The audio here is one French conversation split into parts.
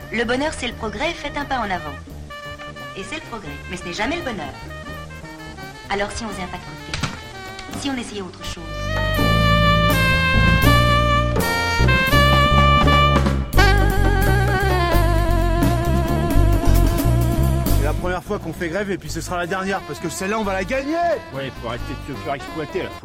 Le bonheur, c'est le progrès, faites un pas en avant. Et c'est le progrès, mais ce n'est jamais le bonheur. Alors si on faisait un pas de côté, si on essayait autre chose. C'est la première fois qu'on fait grève et puis ce sera la dernière, parce que celle-là, on va la gagner. Ouais, faut arrêter de se faire exploiter, là.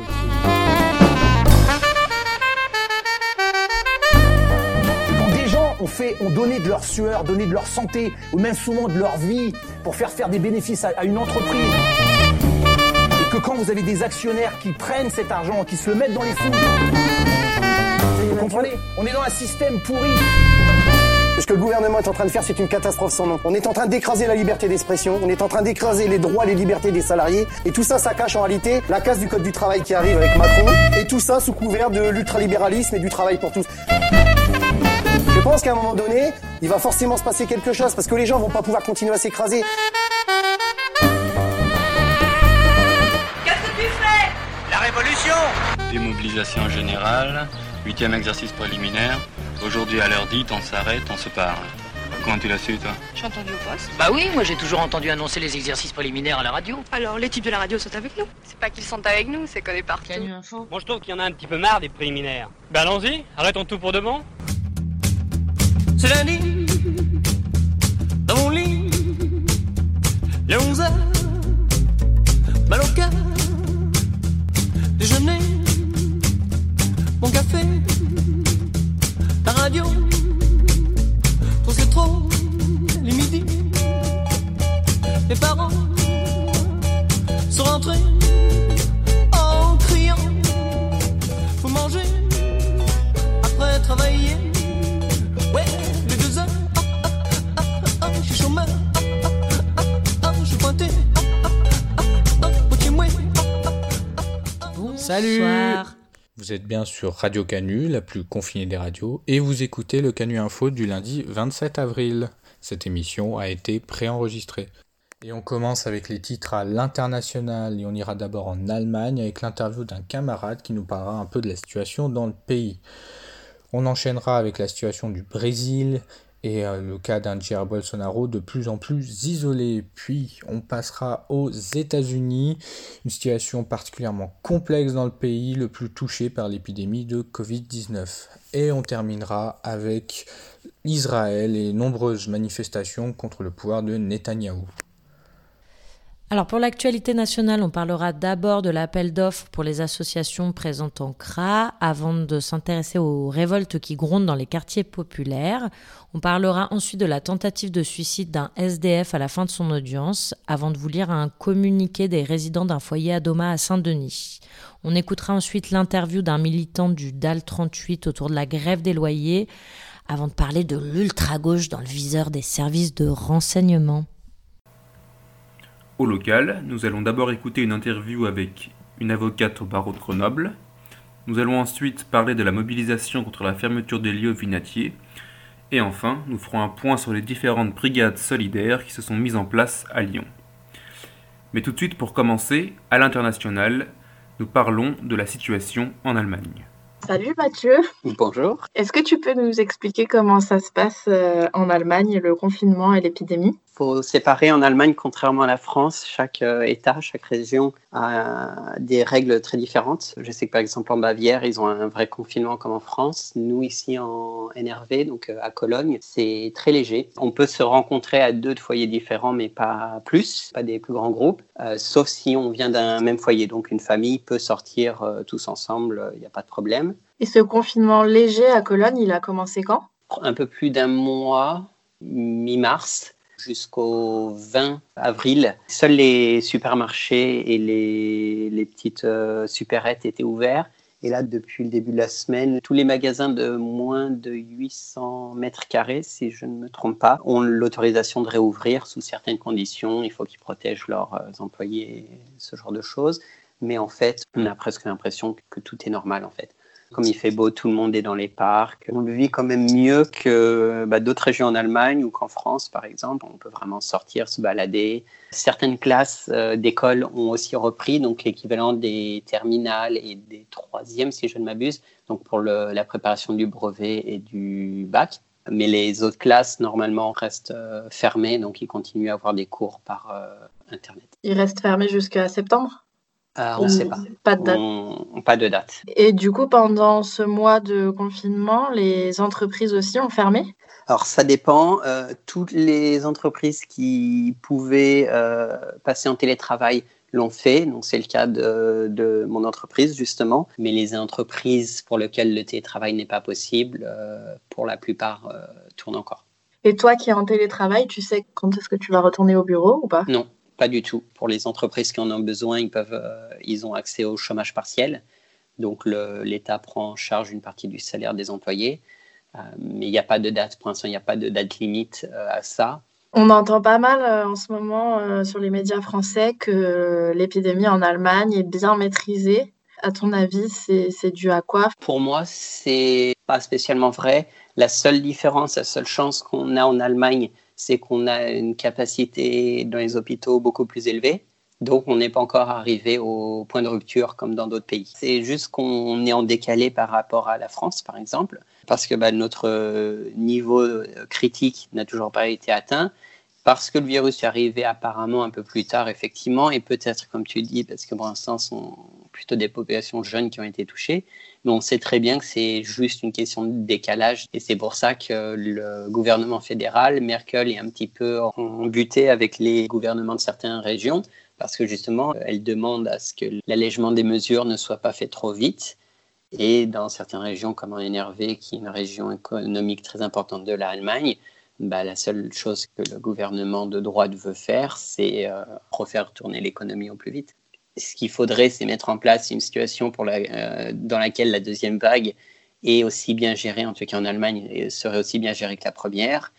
Ont donné de leur sueur, donné de leur santé, ou même souvent de leur vie, pour faire des bénéfices à une entreprise. Et que quand vous avez des actionnaires qui prennent cet argent, qui se le mettent dans les sous, vous comprenez ? On est dans un système pourri. Ce que le gouvernement est en train de faire, c'est une catastrophe sans nom. On est en train d'écraser la liberté d'expression, on est en train d'écraser les droits, les libertés des salariés, et tout ça, ça cache en réalité la casse du code du travail qui arrive avec Macron, et tout ça sous couvert de l'ultralibéralisme et du travail pour tous. Je pense qu'à un moment donné, il va forcément se passer quelque chose, parce que les gens vont pas pouvoir continuer à s'écraser. Qu'est-ce que tu fais ? La révolution! Démobilisation générale, 8e exercice préliminaire. Aujourd'hui à l'heure dite, on s'arrête, on se parle. Comment tu l'as su, toi? J'ai entendu au poste. Bah oui, moi j'ai toujours entendu annoncer les exercices préliminaires à la radio. Alors, les types de la radio sont avec nous. C'est pas qu'ils sont avec nous, c'est qu'on est partout. Canu Info. Moi je trouve qu'il y en a un petit peu marre des préliminaires. Ben allons-y, arrêtons tout pour de bon. C'est lundi, dans mon lit, il y a 11h, mal au cœur, déjeuner, mon café, la radio, trop c'est trop, les midis, mes parents sont rentrés en criant, faut manger après travailler, ouais. Je suis chômeur, je suis pointé, Salut. Vous êtes bien sur Radio Canu, la plus confinée des radios, et vous écoutez le Canu Info du lundi 27 avril. Cette émission a été préenregistrée. Et on commence avec les titres à l'international, et on ira d'abord en Allemagne avec l'interview d'un camarade qui nous parlera un peu de la situation dans le pays. On enchaînera avec la situation du Brésil, et le cas d'un Jair Bolsonaro de plus en plus isolé. Puis on passera aux États-Unis, une situation particulièrement complexe dans le pays, le plus touché par l'épidémie de Covid-19. Et on terminera avec Israël et nombreuses manifestations contre le pouvoir de Netanyahou. Alors pour l'actualité nationale, on parlera d'abord de l'appel d'offres pour les associations présentant CRA, avant de s'intéresser aux révoltes qui grondent dans les quartiers populaires. On parlera ensuite de la tentative de suicide d'un SDF à la fin de son audience, avant de vous lire un communiqué des résidents d'un foyer à Doma à Saint-Denis. On écoutera ensuite l'interview d'un militant du DAL 38 autour de la grève des loyers, avant de parler de l'ultra-gauche dans le viseur des services de renseignement. Au local, nous allons d'abord écouter une interview avec une avocate au barreau de Grenoble. Nous allons ensuite parler de la mobilisation contre la fermeture des lieux vinatiers. Et enfin, nous ferons un point sur les différentes brigades solidaires qui se sont mises en place à Lyon. Mais tout de suite, pour commencer, à l'international, nous parlons de la situation en Allemagne. Salut Mathieu. Bonjour. Est-ce que tu peux nous expliquer comment ça se passe en Allemagne, le confinement et l'épidémie ? Il faut séparer en Allemagne, contrairement à la France, chaque État, chaque région a des règles très différentes. Je sais que par exemple en Bavière, ils ont un vrai confinement comme en France. Nous ici en NRV, donc à Cologne, c'est très léger. On peut se rencontrer à 2 foyers différents, mais pas plus, pas des plus grands groupes, sauf si on vient d'un même foyer. Donc une famille peut sortir tous ensemble, il n'y a pas de problème. Et ce confinement léger à Cologne, il a commencé quand ? Un peu plus d'un mois, mi-mars, jusqu'au 20 avril. Seuls les supermarchés et les petites supérettes étaient ouverts. Et là, depuis le début de la semaine, tous les magasins de moins de 800 mètres carrés, si je ne me trompe pas, ont l'autorisation de réouvrir sous certaines conditions. Il faut qu'ils protègent leurs employés, ce genre de choses. Mais en fait, on a presque l'impression que tout est normal, en fait. Comme il fait beau, tout le monde est dans les parcs. On le vit quand même mieux que d'autres régions en Allemagne ou qu'en France, par exemple. On peut vraiment sortir, se balader. Certaines classes d'école ont aussi repris, donc l'équivalent des terminales et des troisièmes, si je ne m'abuse, donc pour la préparation du brevet et du bac. Mais les autres classes, normalement, restent fermées, donc ils continuent à avoir des cours par Internet. Ils restent fermés jusqu'à septembre? On ne sait pas. Pas de date. Pas de date. Et du coup, pendant ce mois de confinement, les entreprises aussi ont fermé? Alors, ça dépend. Toutes les entreprises qui pouvaient passer en télétravail l'ont fait. Donc, c'est le cas de mon entreprise, justement. Mais les entreprises pour lesquelles le télétravail n'est pas possible, pour la plupart, tournent encore. Et toi qui es en télétravail, tu sais quand est-ce que tu vas retourner au bureau ou pas? Non, pas du tout. Pour les entreprises qui en ont besoin, ils ont accès au chômage partiel. Donc, l'État prend en charge une partie du salaire des employés. Mais il n'y a pas de date. Pour l'instant, il n'y a pas de date limite à ça. On entend pas mal en ce moment sur les médias français que l'épidémie en Allemagne est bien maîtrisée. À ton avis, c'est dû à quoi? Pour moi, c'est pas spécialement vrai. La seule différence, la seule chance qu'on a en Allemagne, c'est qu'on a une capacité dans les hôpitaux beaucoup plus élevée. Donc, on n'est pas encore arrivé au point de rupture comme dans d'autres pays. C'est juste qu'on est en décalé par rapport à la France, par exemple, parce que notre niveau critique n'a toujours pas été atteint, parce que le virus est arrivé apparemment un peu plus tard, effectivement, et peut-être, comme tu dis, parce que pour l'instant, ce sont plutôt des populations jeunes qui ont été touchées. Mais on sait très bien que c'est juste une question de décalage, et c'est pour ça que le gouvernement fédéral, Merkel, est un petit peu en butée avec les gouvernements de certaines régions, parce que justement, elle demande à ce que l'allègement des mesures ne soit pas fait trop vite. Et dans certaines régions, comme en NRW, qui est une région économique très importante de l'Allemagne, la seule chose que le gouvernement de droite veut faire, c'est refaire tourner l'économie au plus vite. Ce qu'il faudrait, c'est mettre en place une situation dans laquelle la deuxième vague est aussi bien gérée, en tout cas en Allemagne, serait aussi bien gérée que la première.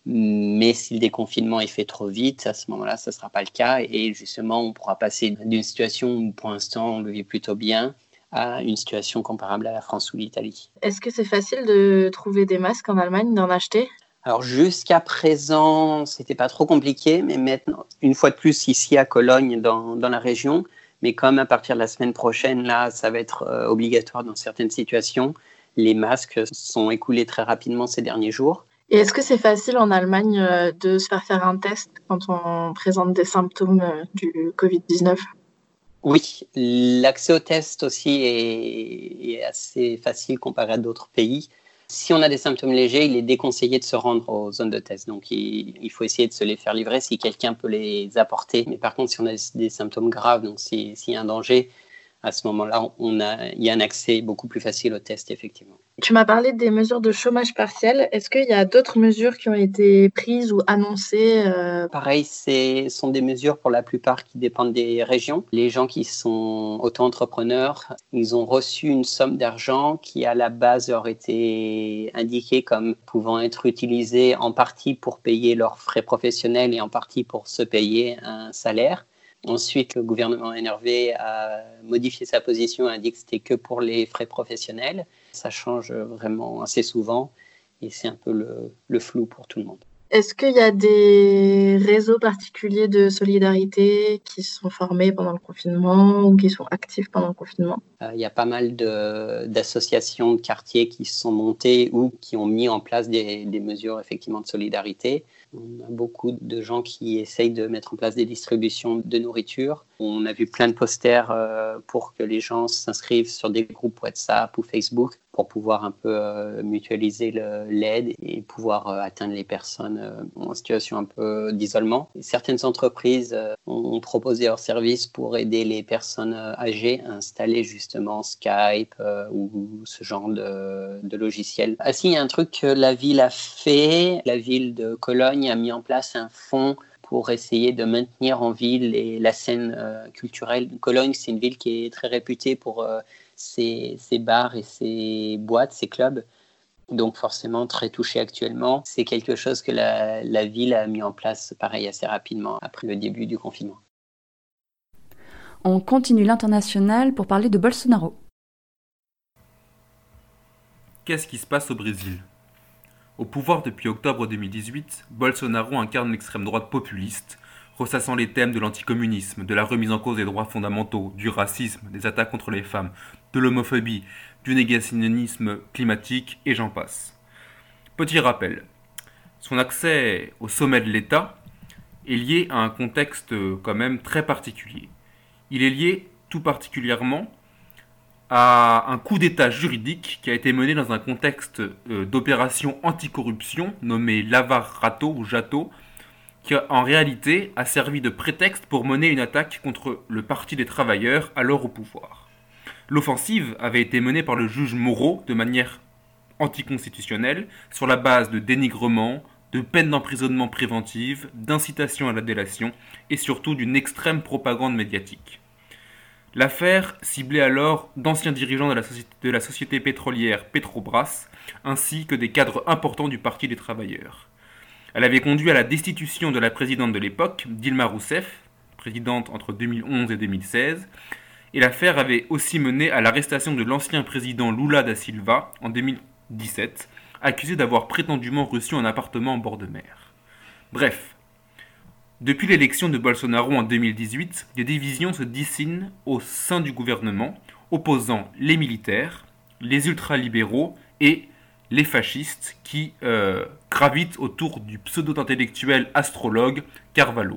Mais si le déconfinement est fait trop vite, à ce moment-là, ce ne sera pas le cas. Et justement, on pourra passer d'une situation où, pour l'instant, on le vit plutôt bien, à une situation comparable à la France ou l'Italie. Est-ce que c'est facile de trouver des masques en Allemagne, d'en acheter? Alors, jusqu'à présent, ce n'était pas trop compliqué, mais maintenant, une fois de plus, ici à Cologne, dans la région, mais comme à partir de la semaine prochaine, là, ça va être obligatoire dans certaines situations, les masques sont écoulés très rapidement ces derniers jours. Et est-ce que c'est facile en Allemagne de se faire un test quand on présente des symptômes du Covid-19? Oui, l'accès au test aussi est assez facile comparé à d'autres pays. Si on a des symptômes légers, il est déconseillé de se rendre aux zones de test. Donc, il faut essayer de se les faire livrer si quelqu'un peut les apporter. Mais par contre, si on a des symptômes graves, donc s'il y a un danger, à ce moment-là, il y a un accès beaucoup plus facile au test, effectivement. Tu m'as parlé des mesures de chômage partiel. Est-ce qu'il y a d'autres mesures qui ont été prises ou annoncées? Pareil, ce sont des mesures pour la plupart qui dépendent des régions. Les gens qui sont auto-entrepreneurs, ils ont reçu une somme d'argent qui, à la base, leur était indiquée comme pouvant être utilisée en partie pour payer leurs frais professionnels et en partie pour se payer un salaire. Ensuite, le gouvernement NRW a modifié sa position et a dit que c'était que pour les frais professionnels. Ça change vraiment assez souvent et c'est un peu le flou pour tout le monde. Est-ce qu'il y a des réseaux particuliers de solidarité qui sont formés pendant le confinement ou qui sont actifs pendant le confinement? Il y a pas mal d'associations de quartiers qui se sont montées ou qui ont mis en place des mesures effectivement de solidarité. On a beaucoup de gens qui essayent de mettre en place des distributions de nourriture. On a vu plein de posters pour que les gens s'inscrivent sur des groupes WhatsApp ou Facebook pour pouvoir un peu mutualiser l'aide et pouvoir atteindre les personnes en situation un peu d'isolement. Certaines entreprises ont proposé leurs services pour aider les personnes âgées à installer justement Skype ou ce genre de logiciel. Ah si, il y a un truc que la ville a fait. La ville de Cologne a mis en place un fonds pour essayer de maintenir en ville la scène culturelle. Cologne, c'est une ville qui est très réputée pour ses bars et ses boîtes, ses clubs. Donc forcément très touchée actuellement. C'est quelque chose que la ville a mis en place, pareil, assez rapidement après le début du confinement. On continue l'international pour parler de Bolsonaro. Qu'est-ce qui se passe au Brésil ? Au pouvoir depuis octobre 2018, Bolsonaro incarne l'extrême droite populiste, ressassant les thèmes de l'anticommunisme, de la remise en cause des droits fondamentaux, du racisme, des attaques contre les femmes, de l'homophobie, du négationnisme climatique et j'en passe. Petit rappel, son accès au sommet de l'État est lié à un contexte quand même très particulier. Il est lié tout particulièrement à un coup d'État juridique qui a été mené dans un contexte d'opération anticorruption nommé Lava-Jato ou Jato, qui en réalité a servi de prétexte pour mener une attaque contre le Parti des travailleurs alors au pouvoir. L'offensive avait été menée par le juge Moreau de manière anticonstitutionnelle sur la base de dénigrement, de peines d'emprisonnement préventive, d'incitation à la délation et surtout d'une extrême propagande médiatique. L'affaire ciblait alors d'anciens dirigeants de la société pétrolière Petrobras ainsi que des cadres importants du Parti des travailleurs. Elle avait conduit à la destitution de la présidente de l'époque, Dilma Rousseff, présidente entre 2011 et 2016, et l'affaire avait aussi mené à l'arrestation de l'ancien président Lula da Silva en 2017, accusé d'avoir prétendument reçu un appartement en bord de mer. Bref, depuis l'élection de Bolsonaro en 2018, des divisions se dessinent au sein du gouvernement, opposant les militaires, les ultralibéraux et les fascistes qui gravitent autour du pseudo-intellectuel astrologue Carvalho.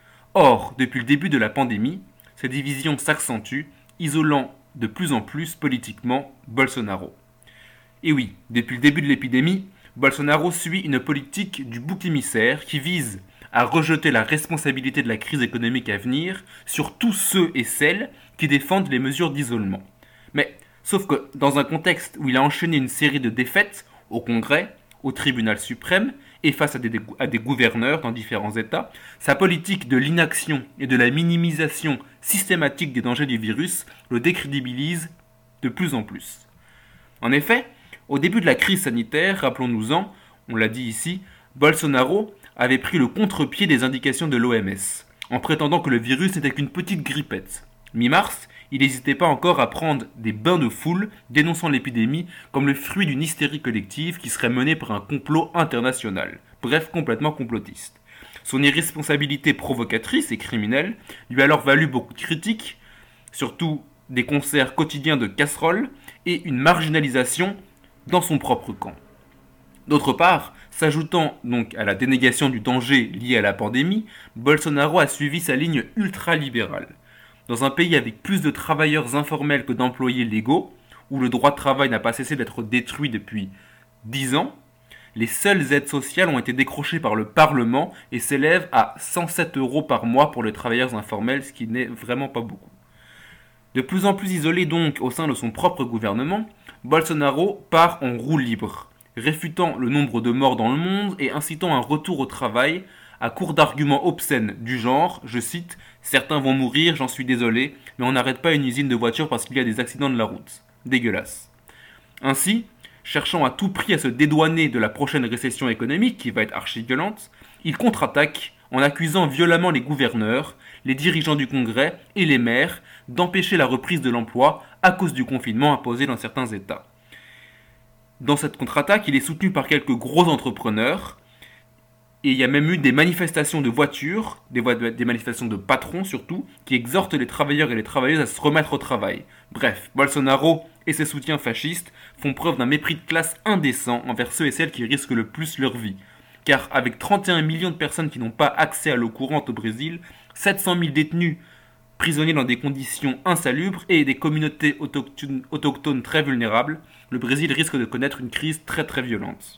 Or, depuis le début de la pandémie, ces divisions s'accentuent, isolant de plus en plus politiquement Bolsonaro. Et oui, depuis le début de l'épidémie, Bolsonaro suit une politique du bouc émissaire qui vise à rejeter la responsabilité de la crise économique à venir sur tous ceux et celles qui défendent les mesures d'isolement. Mais, sauf que dans un contexte où il a enchaîné une série de défaites au Congrès, au Tribunal suprême et face à des gouverneurs dans différents États, sa politique de l'inaction et de la minimisation systématique des dangers du virus le décrédibilise de plus en plus. En effet, au début de la crise sanitaire, rappelons-nous-en, on l'a dit ici, Bolsonaro avait pris le contre-pied des indications de l'OMS, en prétendant que le virus n'était qu'une petite grippette. Mi-mars, il n'hésitait pas encore à prendre des bains de foule, dénonçant l'épidémie comme le fruit d'une hystérie collective qui serait menée par un complot international, bref, complètement complotiste. Son irresponsabilité provocatrice et criminelle lui a alors valu beaucoup de critiques, surtout des concerts quotidiens de casseroles et une marginalisation dans son propre camp. D'autre part, s'ajoutant donc à la dénégation du danger lié à la pandémie, Bolsonaro a suivi sa ligne ultralibérale. Dans un pays avec plus de travailleurs informels que d'employés légaux, où le droit de travail n'a pas cessé d'être détruit depuis 10 ans, les seules aides sociales ont été décrochées par le Parlement et s'élèvent à 107 € par mois pour les travailleurs informels, ce qui n'est vraiment pas beaucoup. De plus en plus isolé donc au sein de son propre gouvernement, Bolsonaro part en roue libre, réfutant le nombre de morts dans le monde et incitant un retour au travail à court d'arguments obscènes du genre, je cite, « Certains vont mourir, j'en suis désolé, mais on n'arrête pas une usine de voitures parce qu'il y a des accidents de la route. » Dégueulasse. Ainsi, cherchant à tout prix à se dédouaner de la prochaine récession économique qui va être archi-violente, il contre-attaque en accusant violemment les gouverneurs, les dirigeants du Congrès et les maires d'empêcher la reprise de l'emploi à cause du confinement imposé dans certains États. Dans cette contre-attaque, il est soutenu par quelques gros entrepreneurs, et il y a même eu des manifestations de voitures, des manifestations de patrons surtout, qui exhortent les travailleurs et les travailleuses à se remettre au travail. Bref, Bolsonaro et ses soutiens fascistes font preuve d'un mépris de classe indécent envers ceux et celles qui risquent le plus leur vie. Car avec 31 millions de personnes qui n'ont pas accès à l'eau courante au Brésil, 700 000 détenus prisonniers dans des conditions insalubres et des communautés autochtones très vulnérables, le Brésil risque de connaître une crise très très violente.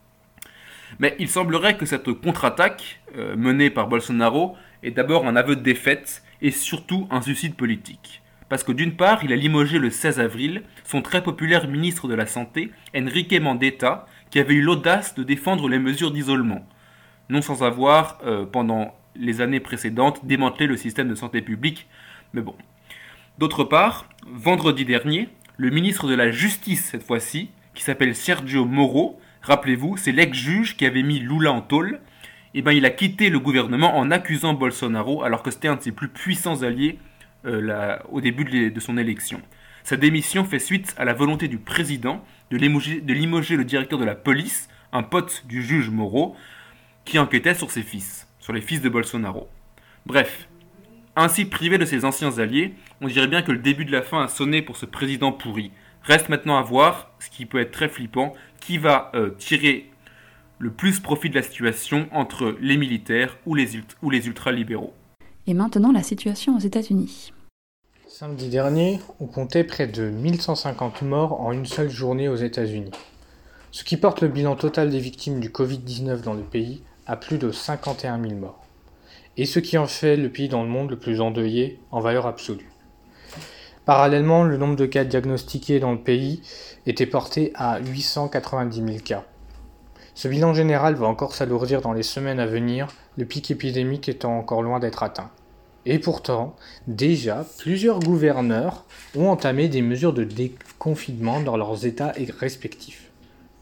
Mais il semblerait que cette contre-attaque menée par Bolsonaro est d'abord un aveu de défaite et surtout un suicide politique. Parce que d'une part, il a limogé le 16 avril son très populaire ministre de la Santé, Enrique Mandetta, qui avait eu l'audace de défendre les mesures d'isolement, non sans avoir, pendant les années précédentes, démantelé le système de santé publique, mais bon. D'autre part, vendredi dernier, le ministre de la Justice, cette fois-ci, qui s'appelle Sergio Moro, rappelez-vous, c'est l'ex-juge qui avait mis Lula en tôle, et ben il a quitté le gouvernement en accusant Bolsonaro, alors que c'était un de ses plus puissants alliés au début de son élection. Sa démission fait suite à la volonté du président de limoger le directeur de la police, un pote du juge Moro, qui enquêtait sur ses fils, sur les fils de Bolsonaro. Bref, ainsi privé de ses anciens alliés, on dirait bien que le début de la fin a sonné pour ce président pourri. Reste maintenant à voir, ce qui peut être très flippant, qui va tirer le plus profit de la situation entre les militaires ou les ultralibéraux. Et maintenant, la situation aux États-Unis. Samedi dernier, on comptait près de 1150 morts en une seule journée aux États-Unis, ce qui porte le bilan total des victimes du Covid-19 dans le pays à plus de 51 000 morts, et ce qui en fait le pays dans le monde le plus endeuillé en valeur absolue. Parallèlement, le nombre de cas diagnostiqués dans le pays était porté à 890 000 cas. Ce bilan général va encore s'alourdir dans les semaines à venir, le pic épidémique étant encore loin d'être atteint. Et pourtant, déjà, plusieurs gouverneurs ont entamé des mesures de déconfinement dans leurs États respectifs. Pourquoi ?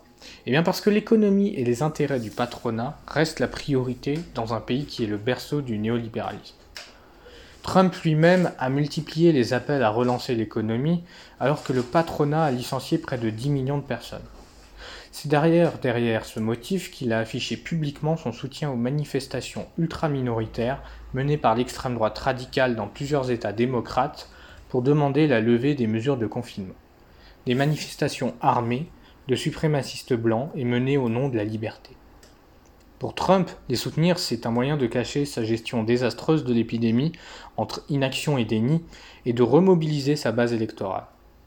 Eh bien parce que l'économie et les intérêts du patronat restent la priorité dans un pays qui est le berceau du néolibéralisme. Trump lui-même a multiplié les appels à relancer l'économie alors que le patronat a licencié près de 10 millions de personnes. C'est derrière ce motif qu'il a affiché publiquement son soutien aux manifestations ultra-minoritaires menées par l'extrême droite radicale dans plusieurs États démocrates pour demander la levée des mesures de confinement. Des manifestations armées de suprémacistes blancs et menées au nom de la liberté. Pour Trump, les soutenir, c'est un moyen de cacher sa gestion désastreuse de l'épidémie entre inaction et déni et de remobiliser sa base électorale.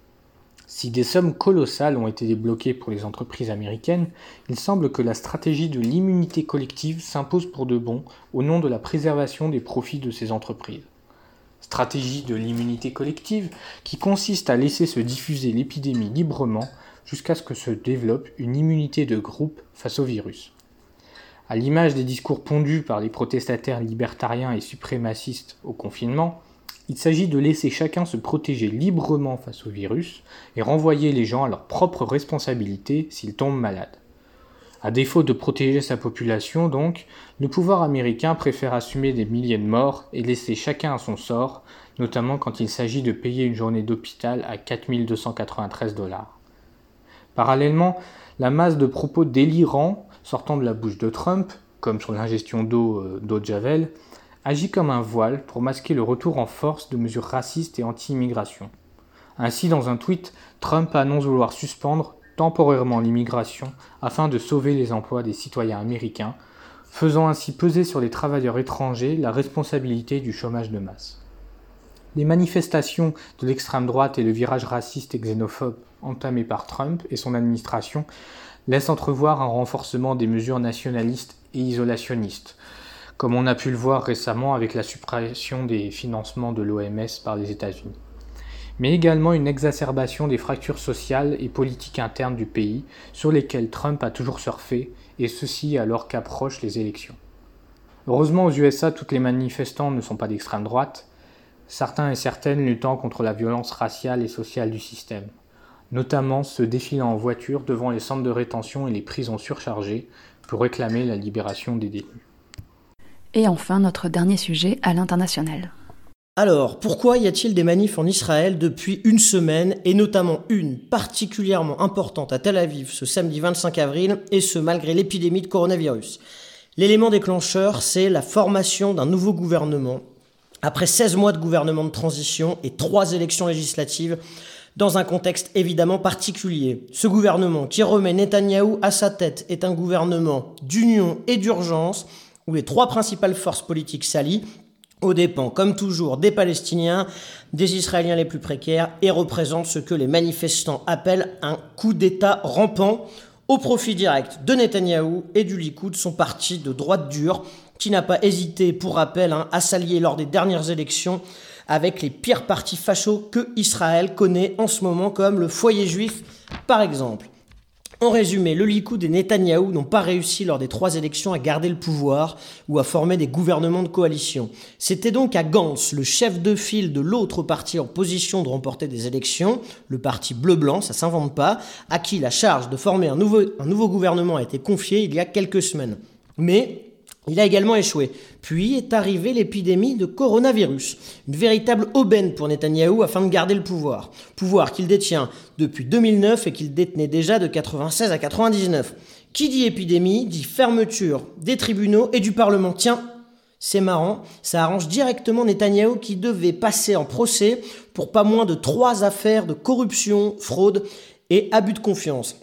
Si des sommes colossales ont été débloquées pour les entreprises américaines, il semble que la stratégie de l'immunité collective s'impose pour de bon au nom de la préservation des profits de ces entreprises. Stratégie de l'immunité collective qui consiste à laisser se diffuser l'épidémie librement jusqu'à ce que se développe une immunité de groupe face au virus. À l'image des discours pondus par les protestataires libertariens et suprémacistes au confinement, il s'agit de laisser chacun se protéger librement face au virus et renvoyer les gens à leur propre responsabilité s'ils tombent malades. À défaut de protéger sa population, donc, le pouvoir américain préfère assumer des milliers de morts et laisser chacun à son sort, notamment quand il s'agit de payer une journée d'hôpital à 4 293 $. Parallèlement, la masse de propos délirants sortant de la bouche de Trump, comme sur l'ingestion d'eau de Javel, agit comme un voile pour masquer le retour en force de mesures racistes et anti-immigration. Ainsi, dans un tweet, Trump annonce vouloir suspendre temporairement l'immigration afin de sauver les emplois des citoyens américains, faisant ainsi peser sur les travailleurs étrangers la responsabilité du chômage de masse. Les manifestations de l'extrême droite et le virage raciste et xénophobe entamé par Trump et son administration laissent entrevoir un renforcement des mesures nationalistes et isolationnistes, comme on a pu le voir récemment avec la suppression des financements de l'OMS par les États-Unis, mais également une exacerbation des fractures sociales et politiques internes du pays sur lesquelles Trump a toujours surfé, et ceci alors qu'approchent les élections. Heureusement aux USA, tous les manifestants ne sont pas d'extrême droite, certains et certaines luttant contre la violence raciale et sociale du système, notamment ceux défilant en voiture devant les centres de rétention et les prisons surchargées pour réclamer la libération des détenus. Et enfin, notre dernier sujet à l'international. Alors, pourquoi y a-t-il des manifs en Israël depuis une semaine, et notamment une particulièrement importante à Tel Aviv ce samedi 25 avril, et ce malgré l'épidémie de coronavirus ? L'élément déclencheur, c'est la formation d'un nouveau gouvernement, après 16 mois de gouvernement de transition et 3 élections législatives, dans un contexte évidemment particulier. Ce gouvernement qui remet Netanyahou à sa tête est un gouvernement d'union et d'urgence, où les 3 principales forces politiques s'allient, aux dépens, comme toujours, des Palestiniens, des Israéliens les plus précaires, et représentent ce que les manifestants appellent un coup d'État rampant, au profit direct de Netanyahou et du Likoud, son parti de droite dure, qui n'a pas hésité, pour rappel, à s'allier lors des dernières élections avec les pires partis fachos que Israël connaît en ce moment, comme le Foyer juif, par exemple. En résumé, le Likoud et Netanyahou n'ont pas réussi lors des 3 élections à garder le pouvoir ou à former des gouvernements de coalition. C'était donc à Gantz, le chef de file de l'autre parti en position de remporter des élections, le parti bleu-blanc, ça s'invente pas, à qui la charge de former un nouveau gouvernement a été confiée il y a quelques semaines. Mais il a également échoué. Puis est arrivée l'épidémie de coronavirus, une véritable aubaine pour Netanyahou afin de garder le pouvoir. Pouvoir qu'il détient depuis 2009 et qu'il détenait déjà de 96 à 99. Qui dit épidémie dit fermeture des tribunaux et du Parlement. Tiens, c'est marrant, ça arrange directement Netanyahou qui devait passer en procès pour pas moins de 3 affaires de corruption, fraude et abus de confiance.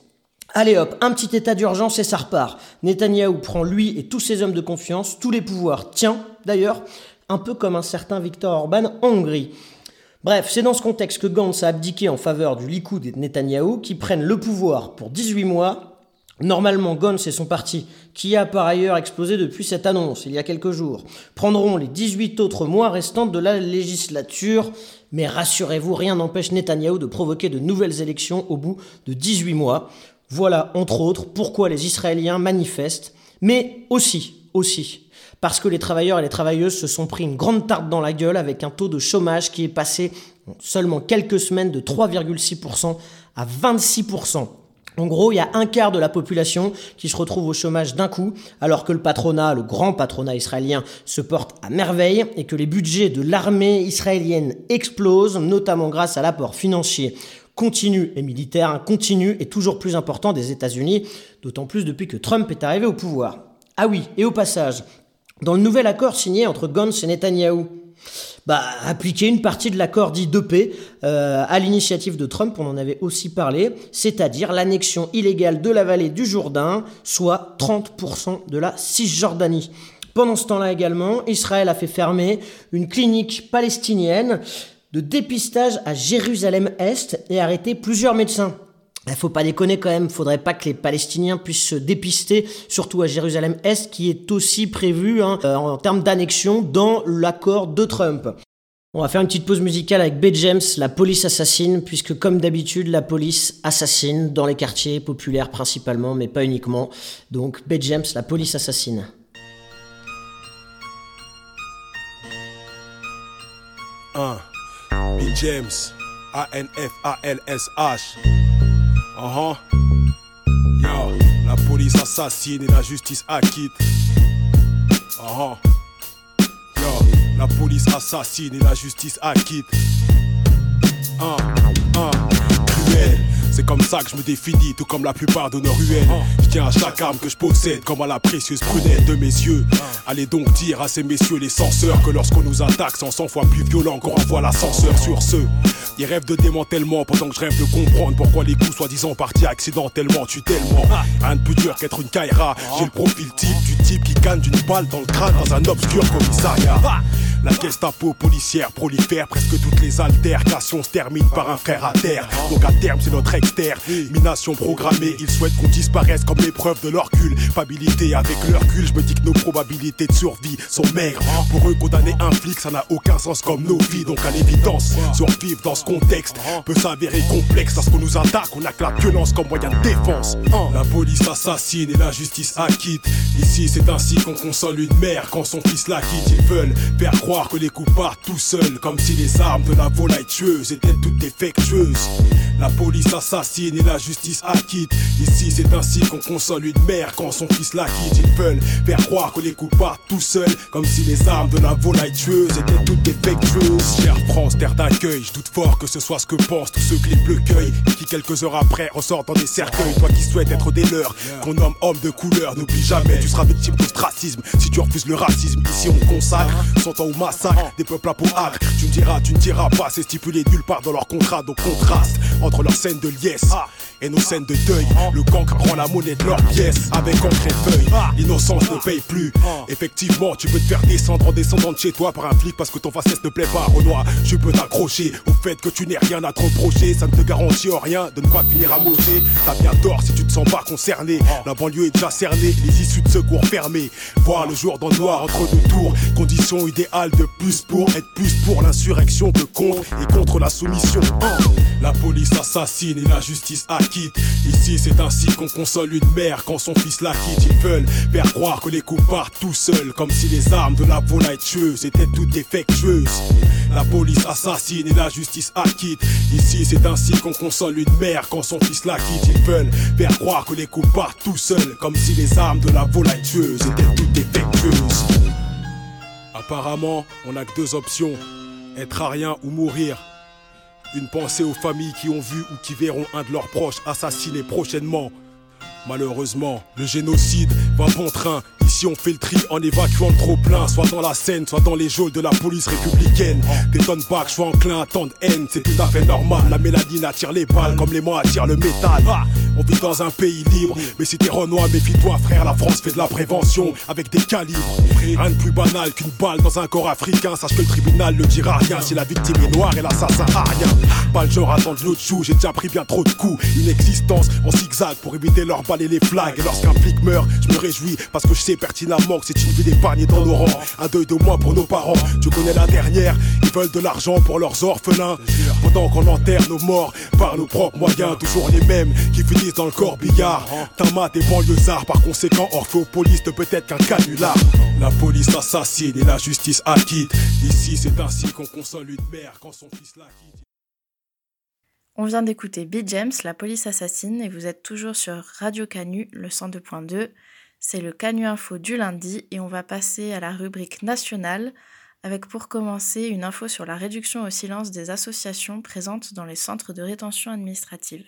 Allez hop, un petit état d'urgence et ça repart. Netanyahou prend lui et tous ses hommes de confiance, tous les pouvoirs. Tiens, d'ailleurs, un peu comme un certain Viktor Orban en Hongrie. Bref, c'est dans ce contexte que Gantz a abdiqué en faveur du Likoud et de Netanyahou qui prennent le pouvoir pour 18 mois. Normalement, Gantz et son parti, qui a par ailleurs explosé depuis cette annonce il y a quelques jours, prendront les 18 autres mois restants de la législature. Mais rassurez-vous, rien n'empêche Netanyahou de provoquer de nouvelles élections au bout de 18 mois. Voilà, entre autres, pourquoi les Israéliens manifestent, mais aussi, parce que les travailleurs et les travailleuses se sont pris une grande tarte dans la gueule avec un taux de chômage qui est passé en seulement quelques semaines de 3,6% à 26%. En gros, il y a un quart de la population qui se retrouve au chômage d'un coup, alors que le patronat, le grand patronat israélien, se porte à merveille et que les budgets de l'armée israélienne explosent, notamment grâce à l'apport financier continu et militaire, continu et toujours plus important des États-Unis, d'autant plus depuis que Trump est arrivé au pouvoir. Ah oui, et au passage, dans le nouvel accord signé entre Gantz et Netanyahou, appliquer une partie de l'accord dit de paix à l'initiative de Trump, on en avait aussi parlé, c'est-à-dire l'annexion illégale de la vallée du Jourdain, soit 30% de la Cisjordanie. Pendant ce temps-là également, Israël a fait fermer une clinique palestinienne de dépistage à Jérusalem-Est et arrêté plusieurs médecins. Il faut pas déconner quand même, faudrait pas que les Palestiniens puissent se dépister, surtout à Jérusalem-Est, qui est aussi prévu en termes d'annexion dans l'accord de Trump. On va faire une petite pause musicale avec B. James, la police assassine, puisque comme d'habitude, la police assassine dans les quartiers populaires principalement, mais pas uniquement. Donc B. James, la police assassine. B. James, A-N-F-A-L-S-H. Yo, la police assassine et la justice acquitte. Yo, la police assassine et la justice acquitte. Cruel. C'est comme ça que je me définis, tout comme la plupart de nos ruelles. Je tiens à chaque arme que je possède, comme à la précieuse prunelle de mes yeux. Allez donc dire à ces messieurs les censeurs que lorsqu'on nous attaque, c'est 100 fois plus violent qu'on renvoie l'ascenseur sur ceux. Ils rêvent de démantèlement pendant que je rêve de comprendre pourquoi les coups soi-disant partis accidentellement tuent tellement. Rien de plus dur qu'être une caïra. J'ai le profil type du type qui canne d'une balle dans le crâne dans un obscur commissariat. La Gestapo policière prolifère, presque toutes les altercations se terminent par un frère à terre. Donc à terme c'est notre extermination programmée. Ils souhaitent qu'on disparaisse comme l'épreuve de leur culpabilité. Avec leur cul, je me dis que nos probabilités de survie sont maigres. Pour eux condamner un flic ça n'a aucun sens comme nos vies. Donc à l'évidence, survivre dans ce contexte peut s'avérer complexe. Lorsqu'on nous attaque, on n'a que la violence comme moyen de défense. La police assassine et la justice acquitte. Ici c'est ainsi qu'on console une mère quand son fils la quitte. Ils veulent faire croire que les coups partent tout seuls, comme si les armes de la volaille tueuse étaient toutes défectueuses. La police assassine et la justice acquitte. Ici c'est ainsi qu'on console une mère quand son fils la quitte. Ils veulent faire croire que les coups partent tout seuls, comme si les armes de la volaille tueuse étaient toutes défectueuses. Chère France, terre d'accueil, je doute fort que ce soit ce que pensent tous ceux que les bleus cueillent, qui quelques heures après ressortent dans des cercueils. Toi qui souhaites être des leurs, qu'on nomme homme de couleur, n'oublie jamais, tu seras victime d'ostracisme si tu refuses le racisme. Ici on consacre 100 ans au massacre des peuples à peau âcre. Tu ne diras pas, c'est stipulé nulle part dans leur contrat. Donc contraste entre leurs scènes de liesse et nos scènes de deuil. Le cancre rend la monnaie de leurs pièces avec encre et feuille. L'innocence ne paye plus. Effectivement, tu peux te faire descendre en descendant de chez toi par un flic parce que ton faciès ne plaît pas. Renoir, je peux t'accrocher au fait que tu n'aies rien à te reprocher. Ça ne te garantit rien de ne pas finir à mauser. T'as bien tort si tu te sens pas concerné. La banlieue est déjà cernée, les issues de secours fermées. Voir le jour dans le noir entre deux tours. Condition idéale de plus pour être plus pour l'insurrection que contre et contre la soumission. La police assassine et la justice acquitte. Ici c'est ainsi qu'on console une mère quand son fils la quitte. Ils veulent faire croire que les coups partent tout seuls, comme si les armes de la volaille tueuse étaient toutes défectueuses. La police assassine et la justice acquitte. Ici c'est ainsi qu'on console une mère quand son fils la quitte. Ils veulent faire croire que les coups partent tout seuls, comme si les armes de la volaille tueuse étaient toutes défectueuses. Apparemment, on n'a que deux options, être à rien ou mourir. Une pensée aux familles qui ont vu ou qui verront un de leurs proches assassiné prochainement. Malheureusement, le génocide va bon train. Ici on fait le tri en évacuant le trop-plein, soit dans la Seine, soit dans les geôles de la police républicaine. Des tonnes back, je suis enclin à tant de haine, c'est tout à fait normal. La mélanine attire les balles comme les mains attirent le métal. On vit dans un pays libre, mais si t'es renois, méfie-toi frère, la France fait de la prévention avec des calibres. Rien de plus banal qu'une balle dans un corps africain, sache que le tribunal ne dira rien si la victime est noire et l'assassin a rien. Pas le genre à attendre l'autre chou, j'ai déjà pris bien trop de coups. Une existence en zigzag pour éviter leurs balles et les flags. Et lorsqu'un flic meurt, je me réjouis parce que je sais pertinemment que c'est une vie d'épargnée dans nos rangs. Un deuil de moins pour nos parents, tu connais la dernière. Ils veulent de l'argent pour leurs orphelins, pendant qu'on enterre nos morts par nos propres moyens. Toujours les mêmes qui finissent dans le corbillard. Tamat et banlieusards, par conséquent Orphéopolis ne peut être qu'un canular. La police assassine et la justice acquitte. Ici c'est ainsi qu'on console une mère quand son fils la quitte. On vient d'écouter Beat James, La police assassine, et vous êtes toujours sur Radio Canu, le 102.2. C'est le Canu Info du lundi et on va passer à la rubrique nationale avec pour commencer une info sur la réduction au silence des associations présentes dans les centres de rétention administrative.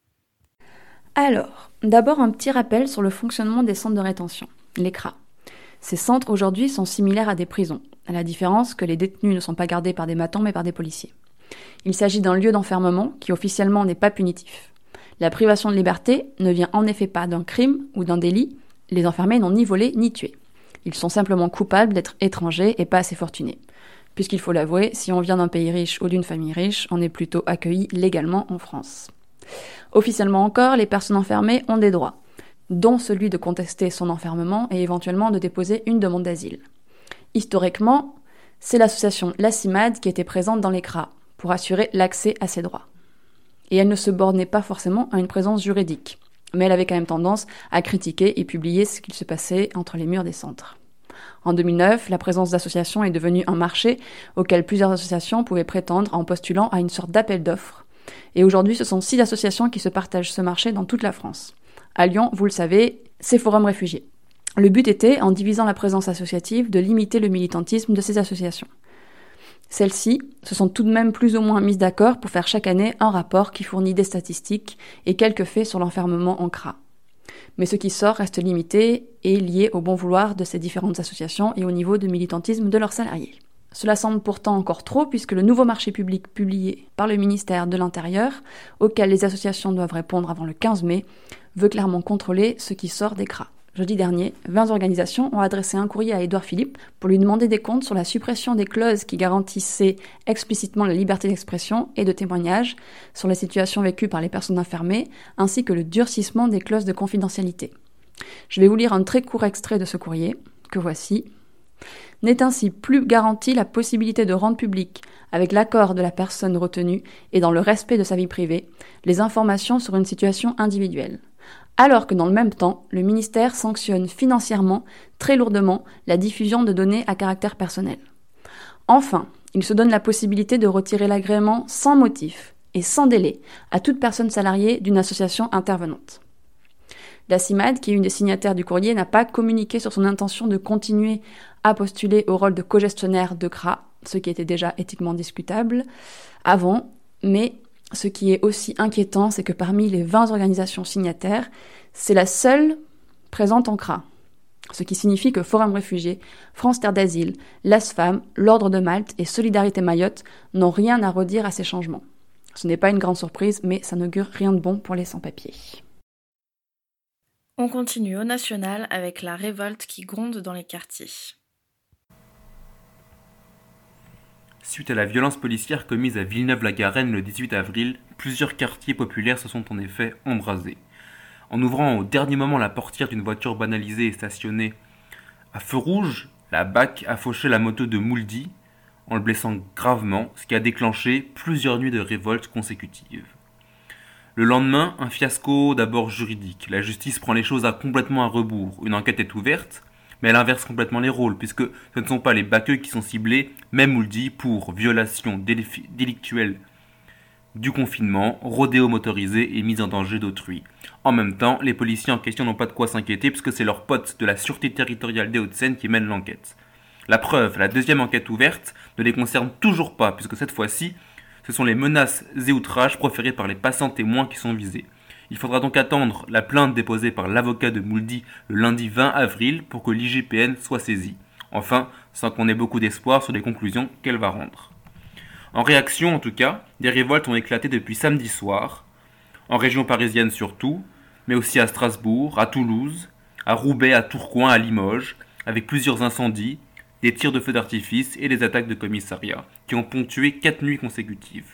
Alors, d'abord un petit rappel sur le fonctionnement des centres de rétention, les CRA. Ces centres aujourd'hui sont similaires à des prisons, à la différence que les détenus ne sont pas gardés par des matons mais par des policiers. Il s'agit d'un lieu d'enfermement qui officiellement n'est pas punitif. La privation de liberté ne vient en effet pas d'un crime ou d'un délit, les enfermés n'ont ni volé ni tué. Ils sont simplement coupables d'être étrangers et pas assez fortunés. Puisqu'il faut l'avouer, si on vient d'un pays riche ou d'une famille riche, on est plutôt accueilli légalement en France. Officiellement encore, les personnes enfermées ont des droits, dont celui de contester son enfermement et éventuellement de déposer une demande d'asile. Historiquement, c'est l'association La CIMAD qui était présente dans les CRA pour assurer l'accès à ces droits. Et elle ne se bornait pas forcément à une présence juridique, mais elle avait quand même tendance à critiquer et publier ce qu'il se passait entre les murs des centres. En 2009, la présence d'associations est devenue un marché auquel plusieurs associations pouvaient prétendre en postulant à une sorte d'appel d'offres. Et aujourd'hui, ce sont 6 associations qui se partagent ce marché dans toute la France. À Lyon, vous le savez, c'est Forum Réfugiés. Le but était, en divisant la présence associative, de limiter le militantisme de ces associations. Celles-ci se sont tout de même plus ou moins mises d'accord pour faire chaque année un rapport qui fournit des statistiques et quelques faits sur l'enfermement en CRA. Mais ce qui sort reste limité et lié au bon vouloir de ces différentes associations et au niveau de militantisme de leurs salariés. Cela semble pourtant encore trop puisque le nouveau marché public publié par le ministère de l'Intérieur, auquel les associations doivent répondre avant le 15 mai, veut clairement contrôler ce qui sort des CRA. Jeudi dernier, 20 organisations ont adressé un courrier à Édouard Philippe pour lui demander des comptes sur la suppression des clauses qui garantissaient explicitement la liberté d'expression et de témoignage sur les situations vécues par les personnes enfermées, ainsi que le durcissement des clauses de confidentialité. Je vais vous lire un très court extrait de ce courrier, que voici. N'est ainsi plus garantie la possibilité de rendre public, avec l'accord de la personne retenue et dans le respect de sa vie privée, les informations sur une situation individuelle. Alors que dans le même temps, le ministère sanctionne financièrement, très lourdement, la diffusion de données à caractère personnel. Enfin, il se donne la possibilité de retirer l'agrément sans motif et sans délai à toute personne salariée d'une association intervenante. La CIMAD, qui est une des signataires du courrier, n'a pas communiqué sur son intention de continuer à postuler au rôle de cogestionnaire de CRA, ce qui était déjà éthiquement discutable avant, mais ce qui est aussi inquiétant, c'est que parmi les 20 organisations signataires, c'est la seule présente en CRA. Ce qui signifie que Forum Réfugiés, France Terre d'Asile, l'ASFAM, l'Ordre de Malte et Solidarité Mayotte n'ont rien à redire à ces changements. Ce n'est pas une grande surprise, mais ça n'augure rien de bon pour les sans-papiers. On continue au national avec la révolte qui gronde dans les quartiers. Suite à la violence policière commise à Villeneuve-la-Garenne le 18 avril, plusieurs quartiers populaires se sont en effet embrasés. En ouvrant au dernier moment la portière d'une voiture banalisée et stationnée à feu rouge, la BAC a fauché la moto de Mouldy en le blessant gravement, ce qui a déclenché plusieurs nuits de révolte consécutives. Le lendemain, un fiasco d'abord juridique. La justice prend les choses complètement à rebours. Une enquête est ouverte, mais elle inverse complètement les rôles, puisque ce ne sont pas les baqueux qui sont ciblés, même Mouldy, pour violation délictuelle du confinement, rodéo motorisé et mise en danger d'autrui. En même temps, les policiers en question n'ont pas de quoi s'inquiéter, puisque c'est leurs potes de la Sûreté territoriale des Hauts-de-Seine qui mènent l'enquête. La preuve, la deuxième enquête ouverte ne les concerne toujours pas, puisque cette fois-ci, ce sont les menaces et outrages proférés par les passants témoins qui sont visés. Il faudra donc attendre la plainte déposée par l'avocat de Mouldy le lundi 20 avril pour que l'IGPN soit saisie. Enfin, sans qu'on ait beaucoup d'espoir sur les conclusions qu'elle va rendre. En réaction, en tout cas, des révoltes ont éclaté depuis samedi soir, en région parisienne surtout, mais aussi à Strasbourg, à Toulouse, à Roubaix, à Tourcoing, à Limoges, avec plusieurs incendies, des tirs de feux d'artifice et des attaques de commissariats, qui ont ponctué 4 nuits consécutives.